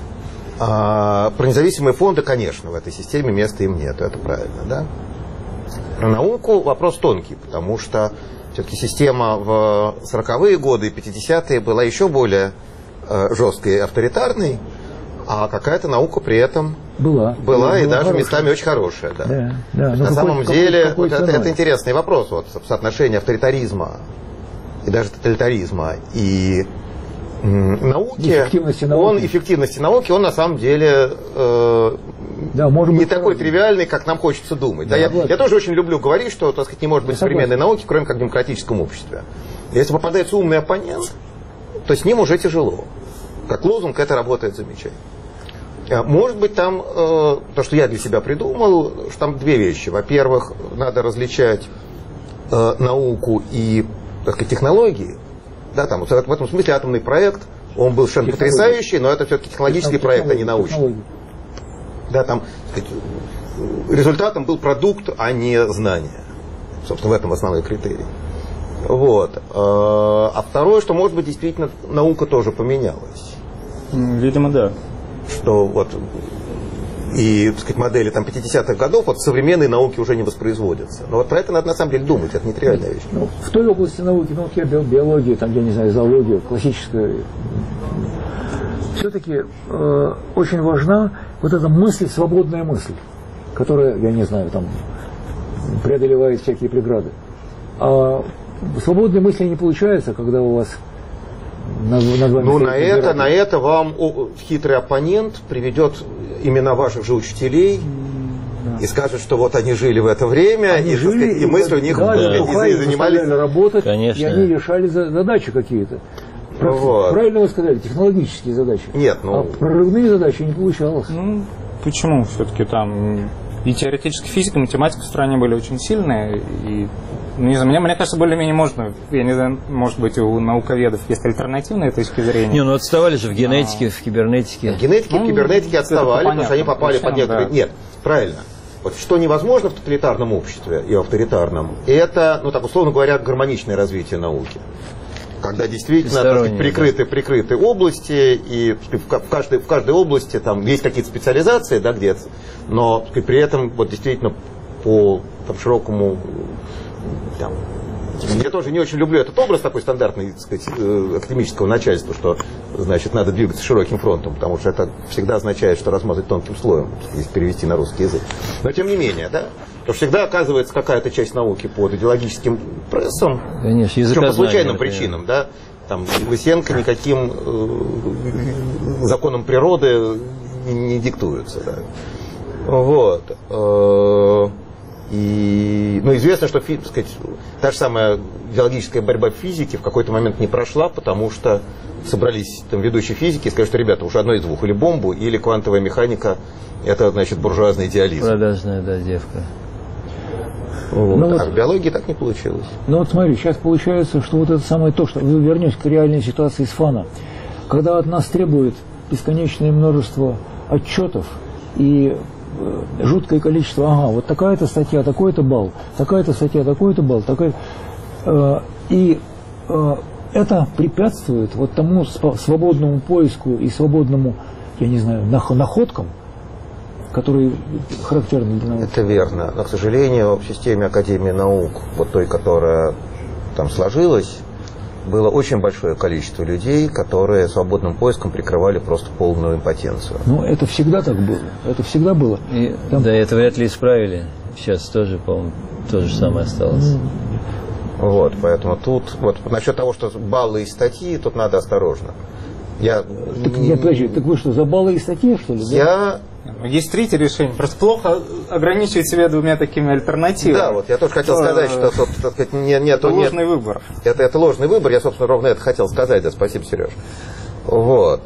А, про независимые фонды, конечно, в этой системе места им нет, это правильно, да? Про науку вопрос тонкий, потому что все-таки система в сороковые годы и пятидесятые была еще более э, жесткой и авторитарной, а какая-то наука при этом была, была, была и была даже хорошая. местами очень хорошая. Да. Да, да, на самом какой, деле, какой, какой вот это, это интересный вопрос, вот, соотношение авторитаризма и даже тоталитаризма и м, науки, эффективности науки. Он, эффективности науки, он на самом деле э, да, может не быть, такой правда. тривиальный, как нам хочется думать. Да, Да, я, вот. я тоже очень люблю говорить, что, так сказать, не может быть Я современной согласен. науки, кроме как в демократическом обществе. Если попадается умный оппонент, то с ним уже тяжело. Как лозунг это работает замечательно. Может быть, там, э, то, что я для себя придумал, что там две вещи. Во-первых, надо различать э, науку и, так сказать, технологии. Да, там, вот в этом смысле атомный проект, Он был совершенно потрясающий, но это все-таки технологический проект, а не научный. Технологии. Да, там, так сказать, результатом был продукт, а не знание. Собственно, в этом основной критерий. Вот. А второе, что, может быть, действительно наука тоже поменялась. Видимо, да. Что вот и, так сказать, модели там, пятидесятых годов вот, в современной науке уже не воспроизводятся. Но вот про это надо на самом деле думать, это не тривиальная вещь. Ну, в той области науки, ну, я биология, там, я не знаю, зоология, классическая, все-таки э, очень важна вот эта мысль, свободная мысль, которая, я не знаю, там, преодолевает всякие преграды. А свободной мысли не получается, когда у вас над, над вами... Ну, на это, на это вам хитрый оппонент приведет имена ваших же учителей, да, и скажет, что вот они жили в это время, они и, жили, сказать, и мысли у них да, и, и занимались... работать, Конечно. И они решали задачи какие-то. Вот. Правильно вы сказали, технологические задачи. Нет, ну... А прорывные задачи не получалось. Ну, почему? Все-таки там и теоретическая физика, и математика в стране были очень сильные. И, ну, не знаю, мне, мне кажется, более-менее можно, я не знаю, может быть, у науковедов есть альтернативные точки зрения. Не, ну отставали же в генетике, а... в кибернетике. В генетике, ну, в кибернетике отставали, потому что они попали Зачем, под некоторые... да. Нет, правильно. Вот что невозможно в тоталитарном обществе и в авторитарном, это, ну так условно говоря, гармоничное развитие науки. Когда действительно так сказать, прикрыты, прикрыты области, и в каждой, в каждой области там есть какие-то специализации, да, где-то, но сказать, при этом вот действительно по там, широкому... Там, я тоже не очень люблю этот образ такой стандартный, так сказать, академического начальства, что значит надо двигаться широким фронтом, потому что это всегда означает, что размазать тонким слоем, если перевести на русский язык. Но тем не менее, да, то всегда оказывается какая-то часть науки под идеологическим прессом, конечно, причем по случайным причинам, да. Там Лысенко никаким э, законом природы не, не диктуется, да. Вот. Э, И, ну, известно, что так сказать, та же самая идеологическая борьба в физике в какой-то момент не прошла, потому что собрались там ведущие физики и сказали, что, ребята, уже одно из двух, или бомбу, или квантовая механика, это, значит, буржуазный идеализм. Продажная, да, девка. Вот. Ну, А вот, в биологии так не получилось. ну вот смотри, сейчас получается, что вот это самое то, что вы вернетесь к реальной ситуации с ФАНа, когда от нас требует бесконечное множество отчетов и жуткое количество, ага, вот такая-то статья, такой-то балл, такая-то статья, такой-то балл, такой, э, и э, это препятствует вот тому свободному поиску и свободному, я не знаю, находкам, которые характерны для науки. Это верно. Но, к сожалению, в системе Академии наук, вот той, которая там сложилась, было очень большое количество людей, которые свободным поиском прикрывали просто полную импотенцию. Ну, это всегда так было. Это всегда было. И, Там... Да, это вряд ли исправили. Сейчас тоже, по-моему, то же самое осталось. Ну... Вот, поэтому тут, вот насчет того, что баллы и статьи, тут надо осторожно. Я... Так, нет, подожди, так вы что, за баллы и статьи, что ли? Я... Есть третье решение. Просто плохо ограничивать себя двумя такими альтернативами. Да, вот я тоже хотел сказать, что, собственно, сказать, не, нету, это ложный нет, выбор. Это, это ложный выбор. Я, собственно, ровно это хотел сказать. Да, спасибо, Сереж. Вот.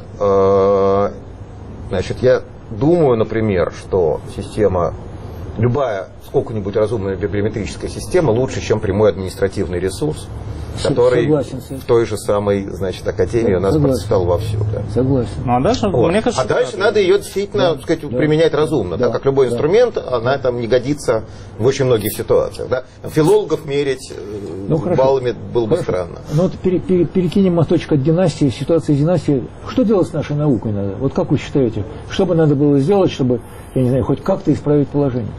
Значит, я думаю, например, что система, любая сколько-нибудь разумная библиометрическая система лучше, чем прямой административный ресурс, который Согласен, в той же самой, значит, академии у нас процветал вовсю. Да. Согласен. Ну, а дальше, Вот. мне кажется, а дальше да, надо ее действительно, так сказать, да, применять разумно, да, да, как любой да. инструмент, она там не годится в очень многих ситуациях. Да. Филологов мерить Ну, баллами было бы Хорошо. странно. Ну вот пере, пере, перекинем моточек от династии, ситуации династии. Что делать с нашей наукой надо? Вот как вы считаете, что бы надо было сделать, чтобы, я не знаю, хоть как-то исправить положение?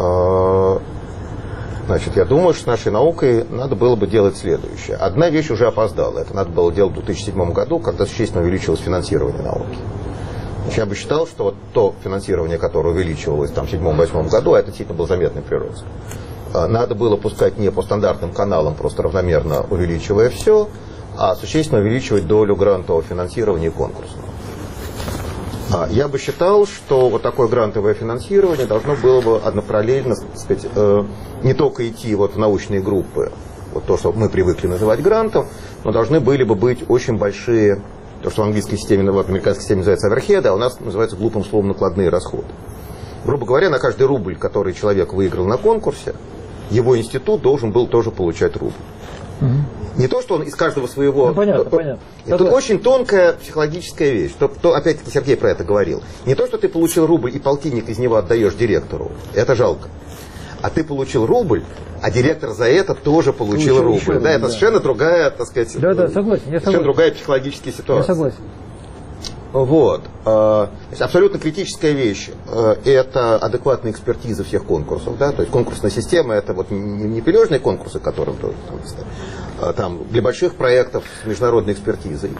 Значит, я думаю, что с нашей наукой надо было бы делать следующее. Одна вещь уже опоздала. Это надо было делать в две тысячи седьмом году, когда существенно увеличилось финансирование науки. Значит, я бы считал, что вот то финансирование, которое увеличивалось там, в седьмом-восьмом году, это действительно был заметный прирост. Надо было пускать не по стандартным каналам, просто равномерно увеличивая все, а существенно увеличивать долю грантового финансирования и конкурсного. Я бы считал, что вот такое грантовое финансирование должно было бы однопараллельно, так сказать, э, не только идти вот в научные группы, вот то, что мы привыкли называть грантом, но должны были бы быть очень большие, то, что в английской системе, в американской системе называется оверхеды, а у нас называется глупым словом накладные расходы. Грубо говоря, на каждый рубль, который человек выиграл на конкурсе, его институт должен был тоже получать рубль. Не то, что он из каждого своего... Ну, понятно, понятно. Тут Тогда... очень тонкая психологическая вещь. То, то, опять-таки, Сергей про это говорил. Не то, что ты получил рубль и полтинник из него отдаешь директору. Это жалко. А ты получил рубль, а директор за это тоже получил, получил рубль. Еще, да, это да. совершенно другая, так сказать... Да, да, согласен. Я совершенно согласен. другая психологическая ситуация. Я согласен. Вот. Абсолютно критическая вещь – это адекватная экспертиза всех конкурсов. Да? То есть конкурсная система – это вот не пележные конкурсы, которым тоже там, там, для больших проектов с международной экспертизой.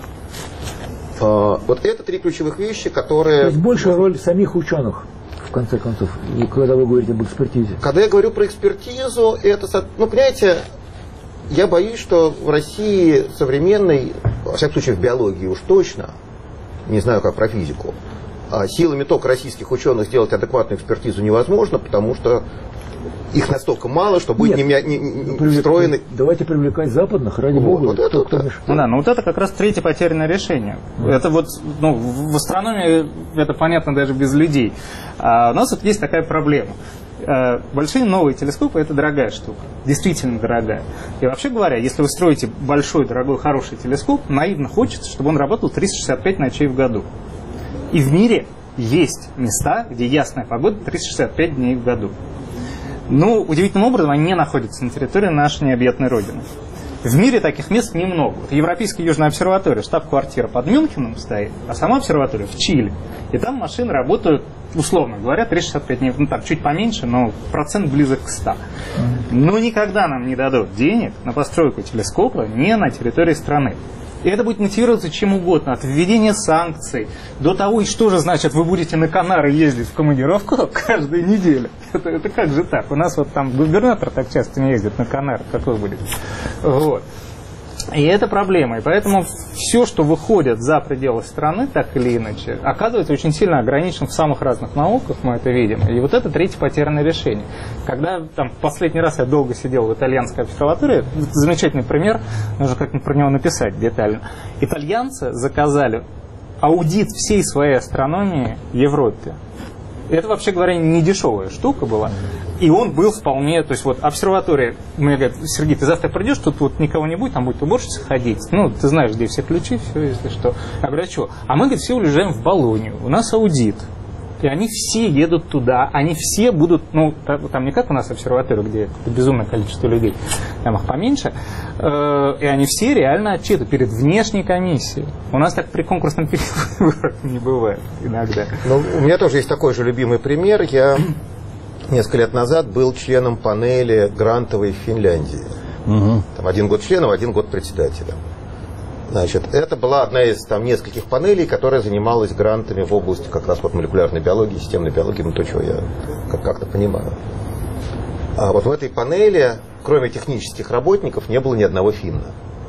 Вот это три ключевых вещи, которые… То есть большая роль самих ученых, в конце концов, и когда вы говорите об экспертизе. Когда я говорю про экспертизу, это, ну, понимаете, я боюсь, что в России современной, во всяком случае в биологии уж точно, не знаю, как про физику, силами только российских ученых сделать адекватную экспертизу невозможно, потому что их настолько мало, что будет Нет, не, не, не привлек... встроены... Давайте привлекать западных, ради вот, бога. Вот это, кто, да. кто ну, да, но вот это как раз третье потерянное решение. Да. Это вот, ну, в астрономии это понятно даже без людей. А у нас вот есть такая проблема. Большие новые телескопы – это дорогая штука, действительно дорогая. И вообще говоря, если вы строите большой, дорогой, хороший телескоп, наивно хочется, чтобы он работал триста шестьдесят пять ночей в году. И в мире есть места, где ясная погода триста шестьдесят пять дней в году. Но удивительным образом они не находятся на территории нашей необъятной Родины. В мире таких мест немного. Вот Европейская Южная обсерватория, штаб-квартира под Мюнхеном стоит, а сама обсерватория в Чили. И там машины работают, условно говоря, триста шестьдесят пять дней, ну там чуть поменьше, но процент близок к ста. Но никогда нам не дадут денег на постройку телескопа не на территории страны. И это будет мотивироваться чем угодно, от введения санкций до того, и что же значит, вы будете на Канары ездить в командировку каждую неделю. Это, это как же так? У нас вот там губернатор так часто не ездит на Канары, как вы будете. Вот. И это проблема. И поэтому все, что выходит за пределы страны, так или иначе, оказывается очень сильно ограничено в самых разных науках, мы это видим. И вот это третье потерянное решение. Когда там, в последний раз я долго сидел в итальянской обсерватории, замечательный пример, нужно как-нибудь про него написать детально. Итальянцы заказали аудит всей своей астрономии в Европе. Это, вообще говоря, не дешевая штука была. И он был вполне, то есть вот обсерватория, мне говорят, Сергей, ты завтра придешь, тут вот никого не будет, там будет уборщица ходить. Ну, ты знаешь, где все ключи, все, если что. Я говорю, а что? А мы, говорит, все уезжаем в Болонью, у нас аудит. И они все едут туда, они все будут, ну, там не как у нас обсерватория, где безумное количество людей, там их поменьше, и они все реально отчитывают перед внешней комиссией. У нас так при конкурсном периоде не бывает иногда. Ну, у меня тоже есть такой же любимый пример. Я несколько лет назад был членом панели грантовой в Финляндии. Угу. Там один год членом, один год председателем. Значит, это была одна из там нескольких панелей, которая занималась грантами в области как раз вот молекулярной биологии, системной биологии, ну то, чего я как- как-то понимаю. А вот в этой панели, кроме технических работников, не было ни одного финна.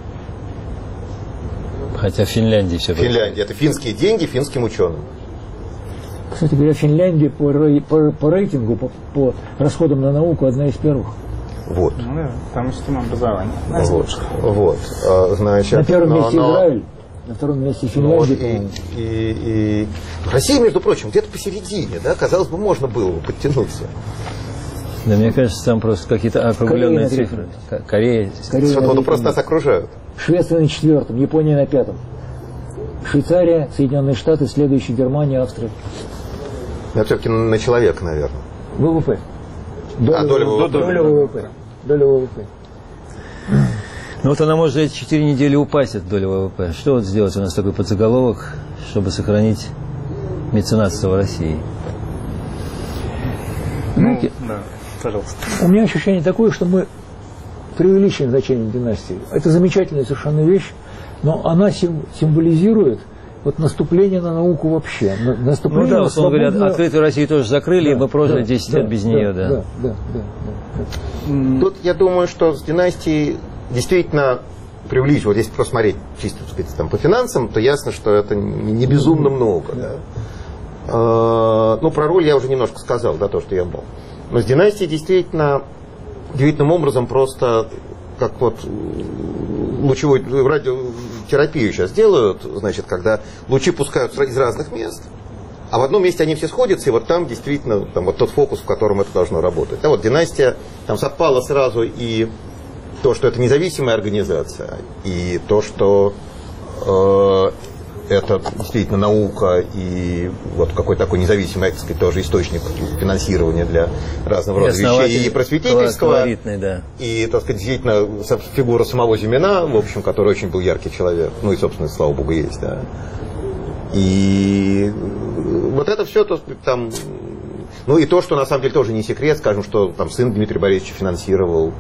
Хотя в Финляндии все было. Финляндия. Это финские деньги финским ученым. Кстати говоря, Финляндия по, рей, по, по рейтингу, по, по расходам на науку одна из первых. Вот. Ну да, там система образования. Вот. Вот. А, значит, на первом но, месте но... Израиль, на втором месте Финляндия. Ну, вот, и, и, и... Россия, между прочим, где-то посередине, да, казалось бы, можно было бы подтянуться. Да, мне кажется, там просто какие-то округленные цифры. Корея. Корея вот просто нас окружают. Швеция на четвертом, Япония на пятом. Швейцария, Соединенные Штаты, следующие Германия, Австрия. Это все-таки на человека, наверное. ВВП. Доля, а, доля ВВП. Доля ВВП. Доля ВВП. Ну вот она может за эти четыре недели упасть, эта доля ВВП. Что вот сделать у нас такой подзаголовок, чтобы сохранить меценатство в России? Ну, да, пожалуйста. У меня ощущение такое, что мы преувеличиваем значение династии. Это замечательная совершенно вещь, но она сим- символизирует вот наступление на науку вообще. Наступление ну да, условно свободную... говоря, открытую Россию тоже закрыли, да, и мы прожили да, десять да, лет без да, нее, да. да. Да, да, да, да. Тут я думаю, что с династией действительно преувеличивать. Вот если просто смотреть чисто, так сказать, там, по финансам, то ясно, что это не безумно много. Да. А, ну, про роль я уже немножко сказал, да, то, что я был. Но с династией действительно удивительным образом просто как вот лучевой радиотерапию сейчас делают, значит, когда лучи пускают из разных мест, а в одном месте они все сходятся, и вот там действительно там, вот тот фокус, в котором это должно работать. А вот династия там совпала сразу и то, что это независимая организация, и то, что э, это действительно наука и вот какой-то такой независимый, так сказать, тоже источник финансирования для разного рода вещей и просветительского, да. и, так сказать, действительно фигура самого Зимина, в общем, который очень был яркий человек, ну и, собственно, слава богу, есть, да. И вот это все, то, там, ну и то, что на самом деле тоже не секрет, скажем, что там сын Дмитрия Борисовича финансировал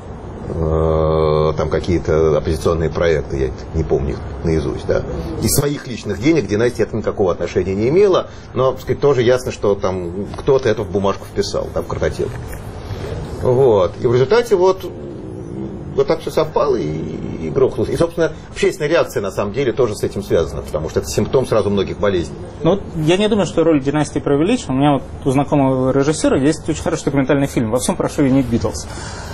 э, там какие-то оппозиционные проекты, я не помню их наизусть, да. Из своих личных денег династия это никакого отношения не имела, но, так сказать, тоже ясно, что там кто-то это в бумажку вписал, там, в картотеку. Вот. И в результате вот вот так все совпало и, и грохнулось. И, собственно, общественная реакция, на самом деле, тоже с этим связана, потому что это симптом сразу многих болезней. Ну, я не думаю, что роль династии преувеличена. У меня вот у знакомого режиссера есть очень хороший документальный фильм «Во всем прошу винить Битлз».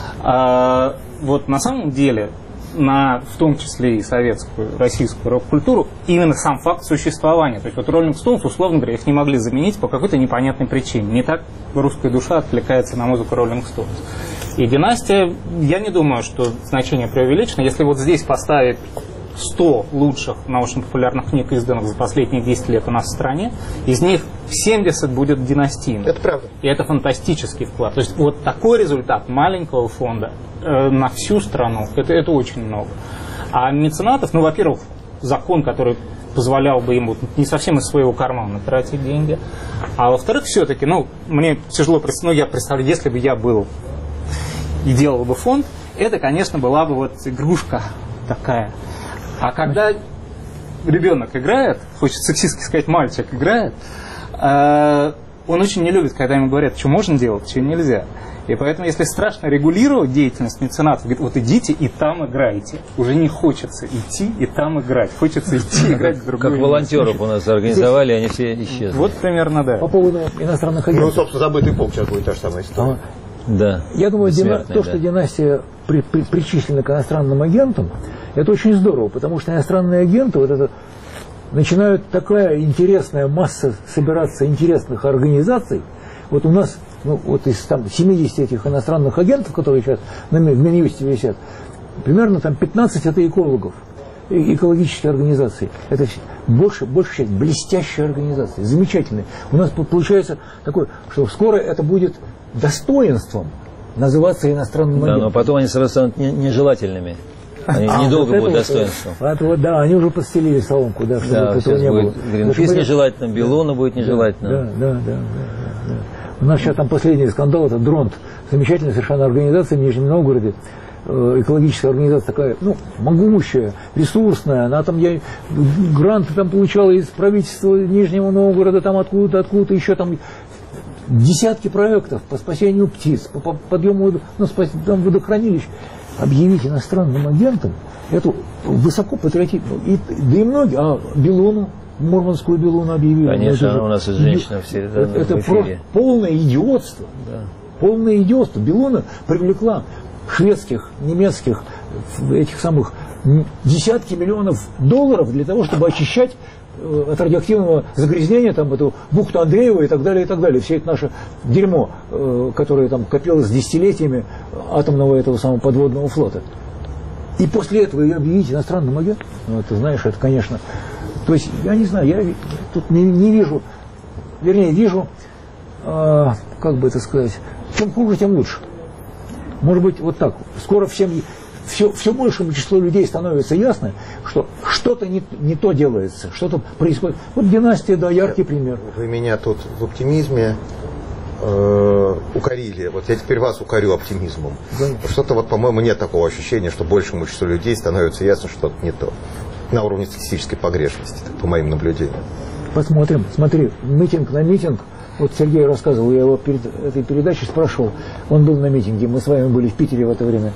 А, вот на самом деле, на, в том числе и советскую, российскую рок-культуру, именно сам факт существования. То есть вот Роллинг Стоунс, условно говоря, их не могли заменить по какой-то непонятной причине. Не так русская душа откликается на музыку Роллинг Стоунс. И династия, я не думаю, что значение преувеличено. Если вот здесь поставить сто лучших научно-популярных книг, изданных за последние десять лет у нас в стране, из них семьдесят будет династийных. Это правда. И это фантастический вклад. То есть вот такой результат маленького фонда э, на всю страну, это, это очень много. А меценатов, ну, во-первых, закон, который позволял бы ему не совсем из своего кармана тратить деньги, а во-вторых, все-таки, ну, мне тяжело представить, ну, я представляю, если бы я был и делал бы фонд, это, конечно, была бы вот игрушка такая. А когда ребенок играет, хочется сексистски сказать, мальчик играет, э, он очень не любит, когда ему говорят, что можно делать, что нельзя. И поэтому, если страшно регулировать деятельность меценатов, говорит, вот идите и там играйте. Уже не хочется идти и там играть. Хочется идти играть в другую. Как волонтеров у нас организовали, они все исчезли. Вот примерно, да. По поводу иностранных агентов. Ну, собственно, забытый полк сейчас будет та же самая история. Да. Я думаю, дина... то, да. что династия при... При... причислена к иностранным агентам, это очень здорово, потому что иностранные агенты, вот это, начинают такая интересная масса собираться интересных организаций. Вот у нас, ну, вот из там, семидесяти этих иностранных агентов, которые сейчас на, в Минюсте висят, примерно там пятнадцать это экологов, экологические организации. Это больше, больше часть блестящие организации, замечательные. У нас получается такое, что скоро это будет достоинством называться иностранным агентом. Да, но потом они сразу станут нежелательными. Они а, недолго вот будут достоинством. Вот, вот, да, они уже подстелили соломку, да, чтобы да, этого не было. Гринпис нежелательно, Белуна будет нежелательно. Да, да, да, да, да. У нас сейчас там последний скандал, это Дронт. Замечательная совершенно организация в Нижнем Новгороде. Экологическая организация такая, ну, могущая, ресурсная. Она там, я гранты там получала из правительства Нижнего Новгорода, там откуда-то, откуда-то еще там десятки проектов по спасению птиц, по, по подъему, ну, спас, там, водохранилищ. Объявить иностранным агентом эту высоко патриотичную, и, да и многие, а Белуну, Мурманскую Белуну объявили. Конечно, она у нас и женщина все это, это просто полное идиотство. Да. Полное идиотство. Белуна привлекла шведских, немецких, этих самых десятки миллионов долларов для того, чтобы очищать от радиоактивного загрязнения там, эту бухту Андреева и так далее, и так далее. Все это наше дерьмо, которое там копилось десятилетиями атомного этого самого подводного флота. И после этого ее объявить иностранным агентом, ну, ты знаешь, это, конечно... То есть, я не знаю, я тут не, не вижу, вернее, вижу, э, как бы это сказать, чем хуже, тем лучше. Может быть, вот так. Скоро всем... Все, все большему числу людей становится ясно, что что-то не, не то делается, что-то происходит. Вот династия, да, яркий пример. Вы меня тут в оптимизме э, укорили. Вот я теперь вас укорю оптимизмом. Да. Что-то вот, по-моему, нет такого ощущения, что большему числу людей становится ясно, что что-то не то. На уровне статистической погрешности, по моим наблюдениям. Посмотрим. Смотри, митинг на митинг. Вот Сергей рассказывал, я его перед этой передачей спрашивал. Он был на митинге, мы с вами были в Питере в это время.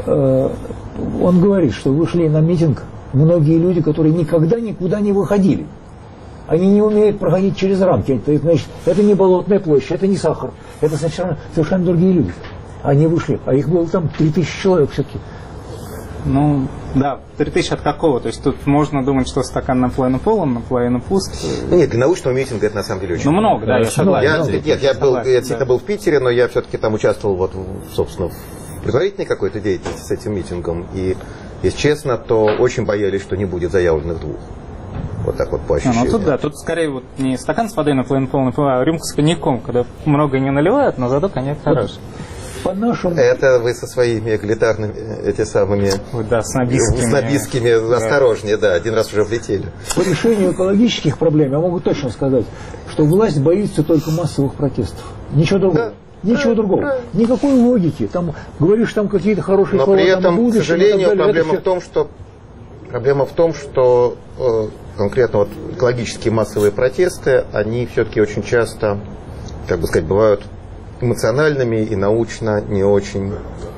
Он говорит, что вышли на митинг многие люди, которые никогда никуда не выходили. Они не умеют проходить через рамки. Это, значит, это не Болотная площадь, это не Сахар. Это совершенно, совершенно другие люди. Они вышли, а их было там три тысячи человек все-таки. Ну, да, три тысячи от какого? То есть тут можно думать, что стакан наполовину полон, наполовину пуст. Ну, нет, для научного митинга это на самом деле очень ну, много. Да, я согласен. Я, много. Нет, я, был, я действительно да. был в Питере, но я все-таки там участвовал, вот, собственно, предварительной какой-то деятельности с этим митингом. И, если честно, то очень боялись, что не будет заявленных двух. Вот так вот по ощущениям. А, ну тут да, тут скорее вот не стакан с водой наполовину полный, а рюмка с коньяком, когда много не наливают, но зато коньяк хороший. По нашему... Это вы со своими эгалитарными, эти самыми... Ой, да, снобистскими. Снобистскими, да. Осторожнее, да, один раз уже влетели. По решению экологических проблем я могу точно сказать, что власть боится только массовых протестов. Ничего другого. Да. Ничего другого. Правильно. Никакой логики. Там говоришь, там какие-то хорошие Но слова. Но при этом, будущем, к сожалению, далее, проблема все... в том, что проблема в том, что э, конкретно вот экологические массовые протесты, они все-таки очень часто, как бы сказать, бывают эмоциональными и научно не очень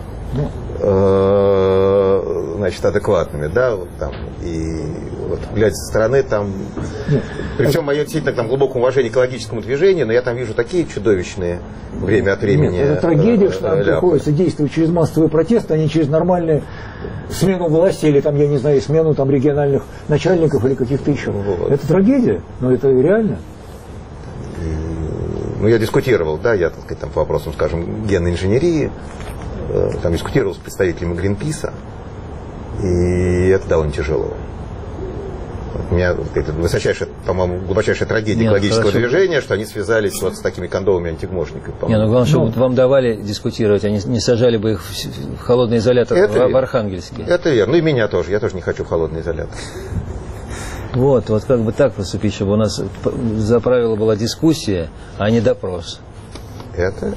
э, значит, адекватными, да, вот там, и вот, глядя со стороны, там, Нет. при всем моем действительно там глубоком уважении к экологическому движению, но я там вижу такие чудовищные время от времени. Нет, это трагедия, что нам приходится действовать через массовые протесты, а не через нормальную смену власти или там, я не знаю, смену там региональных начальников или каких-то еще. Вот. Это трагедия, но это реально. Ну, я дискутировал, да, я, так сказать, там, по вопросам, скажем, генной инженерии, э, там дискутировал с представителями Гринписа, и это довольно тяжело. Вот у меня это высочайшая, по-моему, глубочайшая трагедия Нет, экологического хорошо. движения, что они связались вот с такими кондовыми антигмошниками. Не, ну главное, чтобы ну, вам давали дискутировать, они не сажали бы их в холодный изолятор в, в Архангельске. Это верно, ну и меня тоже, я тоже не хочу в холодный изолятор. Вот, вот как бы так поступить, чтобы у нас за правило была дискуссия, а не допрос. Это?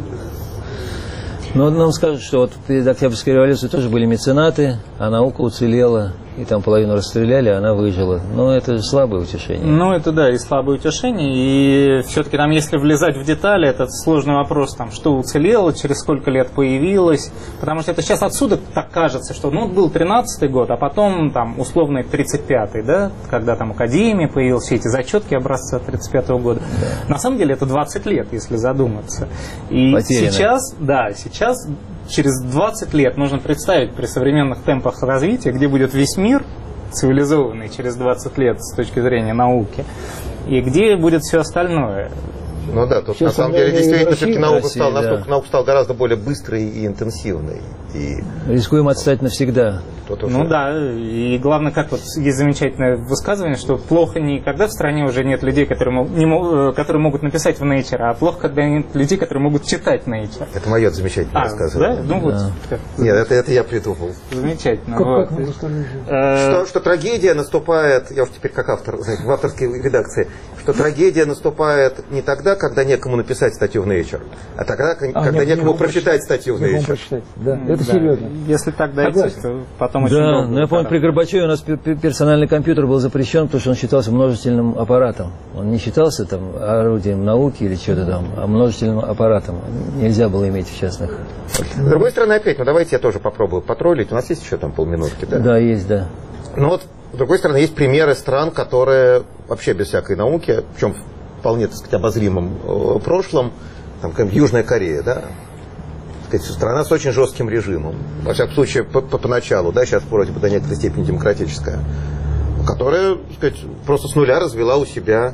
Но нам скажут, что вот перед Октябрьской революцией тоже были меценаты, а наука уцелела, и там половину расстреляли, а она выжила. Но это слабое утешение. Ну, это да, и слабое утешение. И все-таки там, если влезать в детали, это сложный вопрос, там, что уцелело, через сколько лет появилось. Потому что это сейчас отсюда так кажется, что ну, был тринадцатый год, а потом там условный тридцать пятый, да, когда там Академия появилась, все эти зачетки образца тридцать пятого года. Да. На самом деле это двадцать лет, если задуматься. И Потеряно. сейчас, да, сейчас через двадцать лет нужно представить при современных темпах развития, где будет весь мир цивилизованный через двадцать лет с точки зрения науки, и где будет все остальное. Ну да, тут Сейчас на самом деле действительно все-таки наука, России, стала, да. наука стала гораздо более быстрой и интенсивной. И... Рискуем отстать навсегда. Ну да, и главное, как вот есть замечательное высказывание, что плохо не когда в стране уже нет людей, которые, не, которые могут написать в Nature, а плохо, когда нет людей, которые могут читать Nature. Это мое замечательное а, высказывание. Да? Ну, вот, да. как... Нет, это, это я придумал. Замечательно. Как, вот. как что, что трагедия наступает, я уж теперь как автор, знаете, в авторской редакции, что трагедия наступает не тогда, когда некому написать статью в Nature, а тогда, а, когда нет, некому прочитать статью в Nature. Прочитать. Да, это да. серьезно. Если так дойти, то потом очень да, долго. Но я помню, при Горбачеве у нас персональный компьютер был запрещен, потому что он считался множительным аппаратом. Он не считался там орудием науки или что-то там, а множительным аппаратом. Нельзя было иметь в частных. С другой стороны, опять, ну давайте я тоже попробую потроллить. У нас есть еще там полминутки, да? Да, есть, да. Ну вот, с другой стороны, есть примеры стран, которые вообще без всякой науки, причем вполне, так сказать, обозримом э, прошлом, там, как Южная Корея, да, так сказать, страна с очень жестким режимом, во всяком случае, по -по поначалу, да, сейчас вроде бы до некоторой степени демократическая, которая, так сказать, просто с нуля развела у себя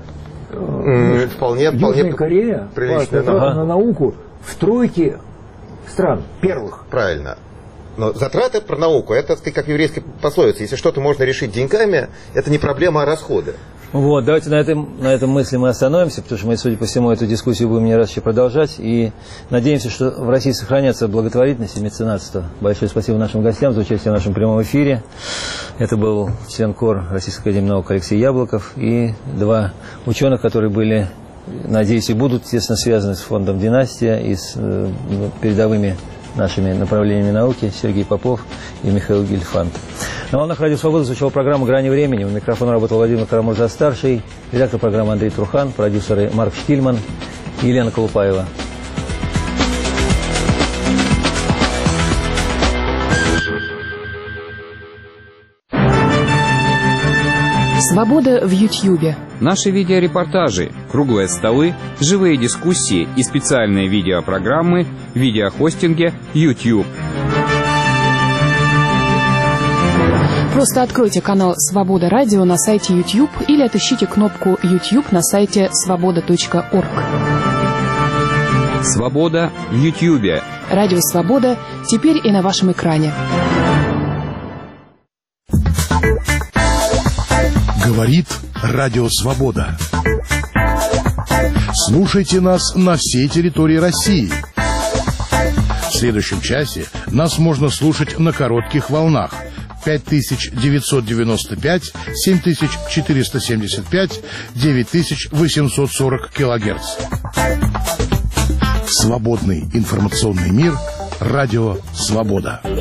э, вполне, вполне Южная Корея приличная ага. на науку в тройке стран первых. Правильно. Но затраты про науку, это, так сказать, как еврейская пословица. Если что-то можно решить деньгами, это не проблема, а расходы. Вот, давайте на этом, на этом мысли мы остановимся, потому что мы, судя по всему, эту дискуссию будем не раз еще продолжать. И надеемся, что в России сохранятся благотворительность и меценатство. Большое спасибо нашим гостям за участие в нашем прямом эфире. Это был член КОР Российской академии наук Алексей Яблоков и два ученых, которые были, надеюсь, и будут тесно связаны с фондом «Династия» и с э, передовыми нашими направлениями науки, Сергей Попов и Михаил Гельфанд. На волнах Радио Свобода звучала программа «Грани времени». У микрофона работал Владимир Карамурза-старший, редактор программы Андрей Трухан, продюсеры Марк Штильман и Елена Колупаева. Свобода в Ютьюбе. Наши видеорепортажи, круглые столы, живые дискуссии и специальные видеопрограммы в видеохостинге YouTube. Просто откройте канал «Свобода Радио» на сайте YouTube или отыщите кнопку YouTube на сайте свобода точка орг. Свобода в Ютьюбе. Радио «Свобода» теперь и на вашем экране. Говорит Радио Свобода. Слушайте нас на всей территории России. В следующем часе нас можно слушать на коротких волнах пять тысяч девятьсот девяносто пять, семь тысяч четыреста семьдесят пять, девять тысяч восемьсот сорок килогерц. Свободный информационный мир. Радио Свобода.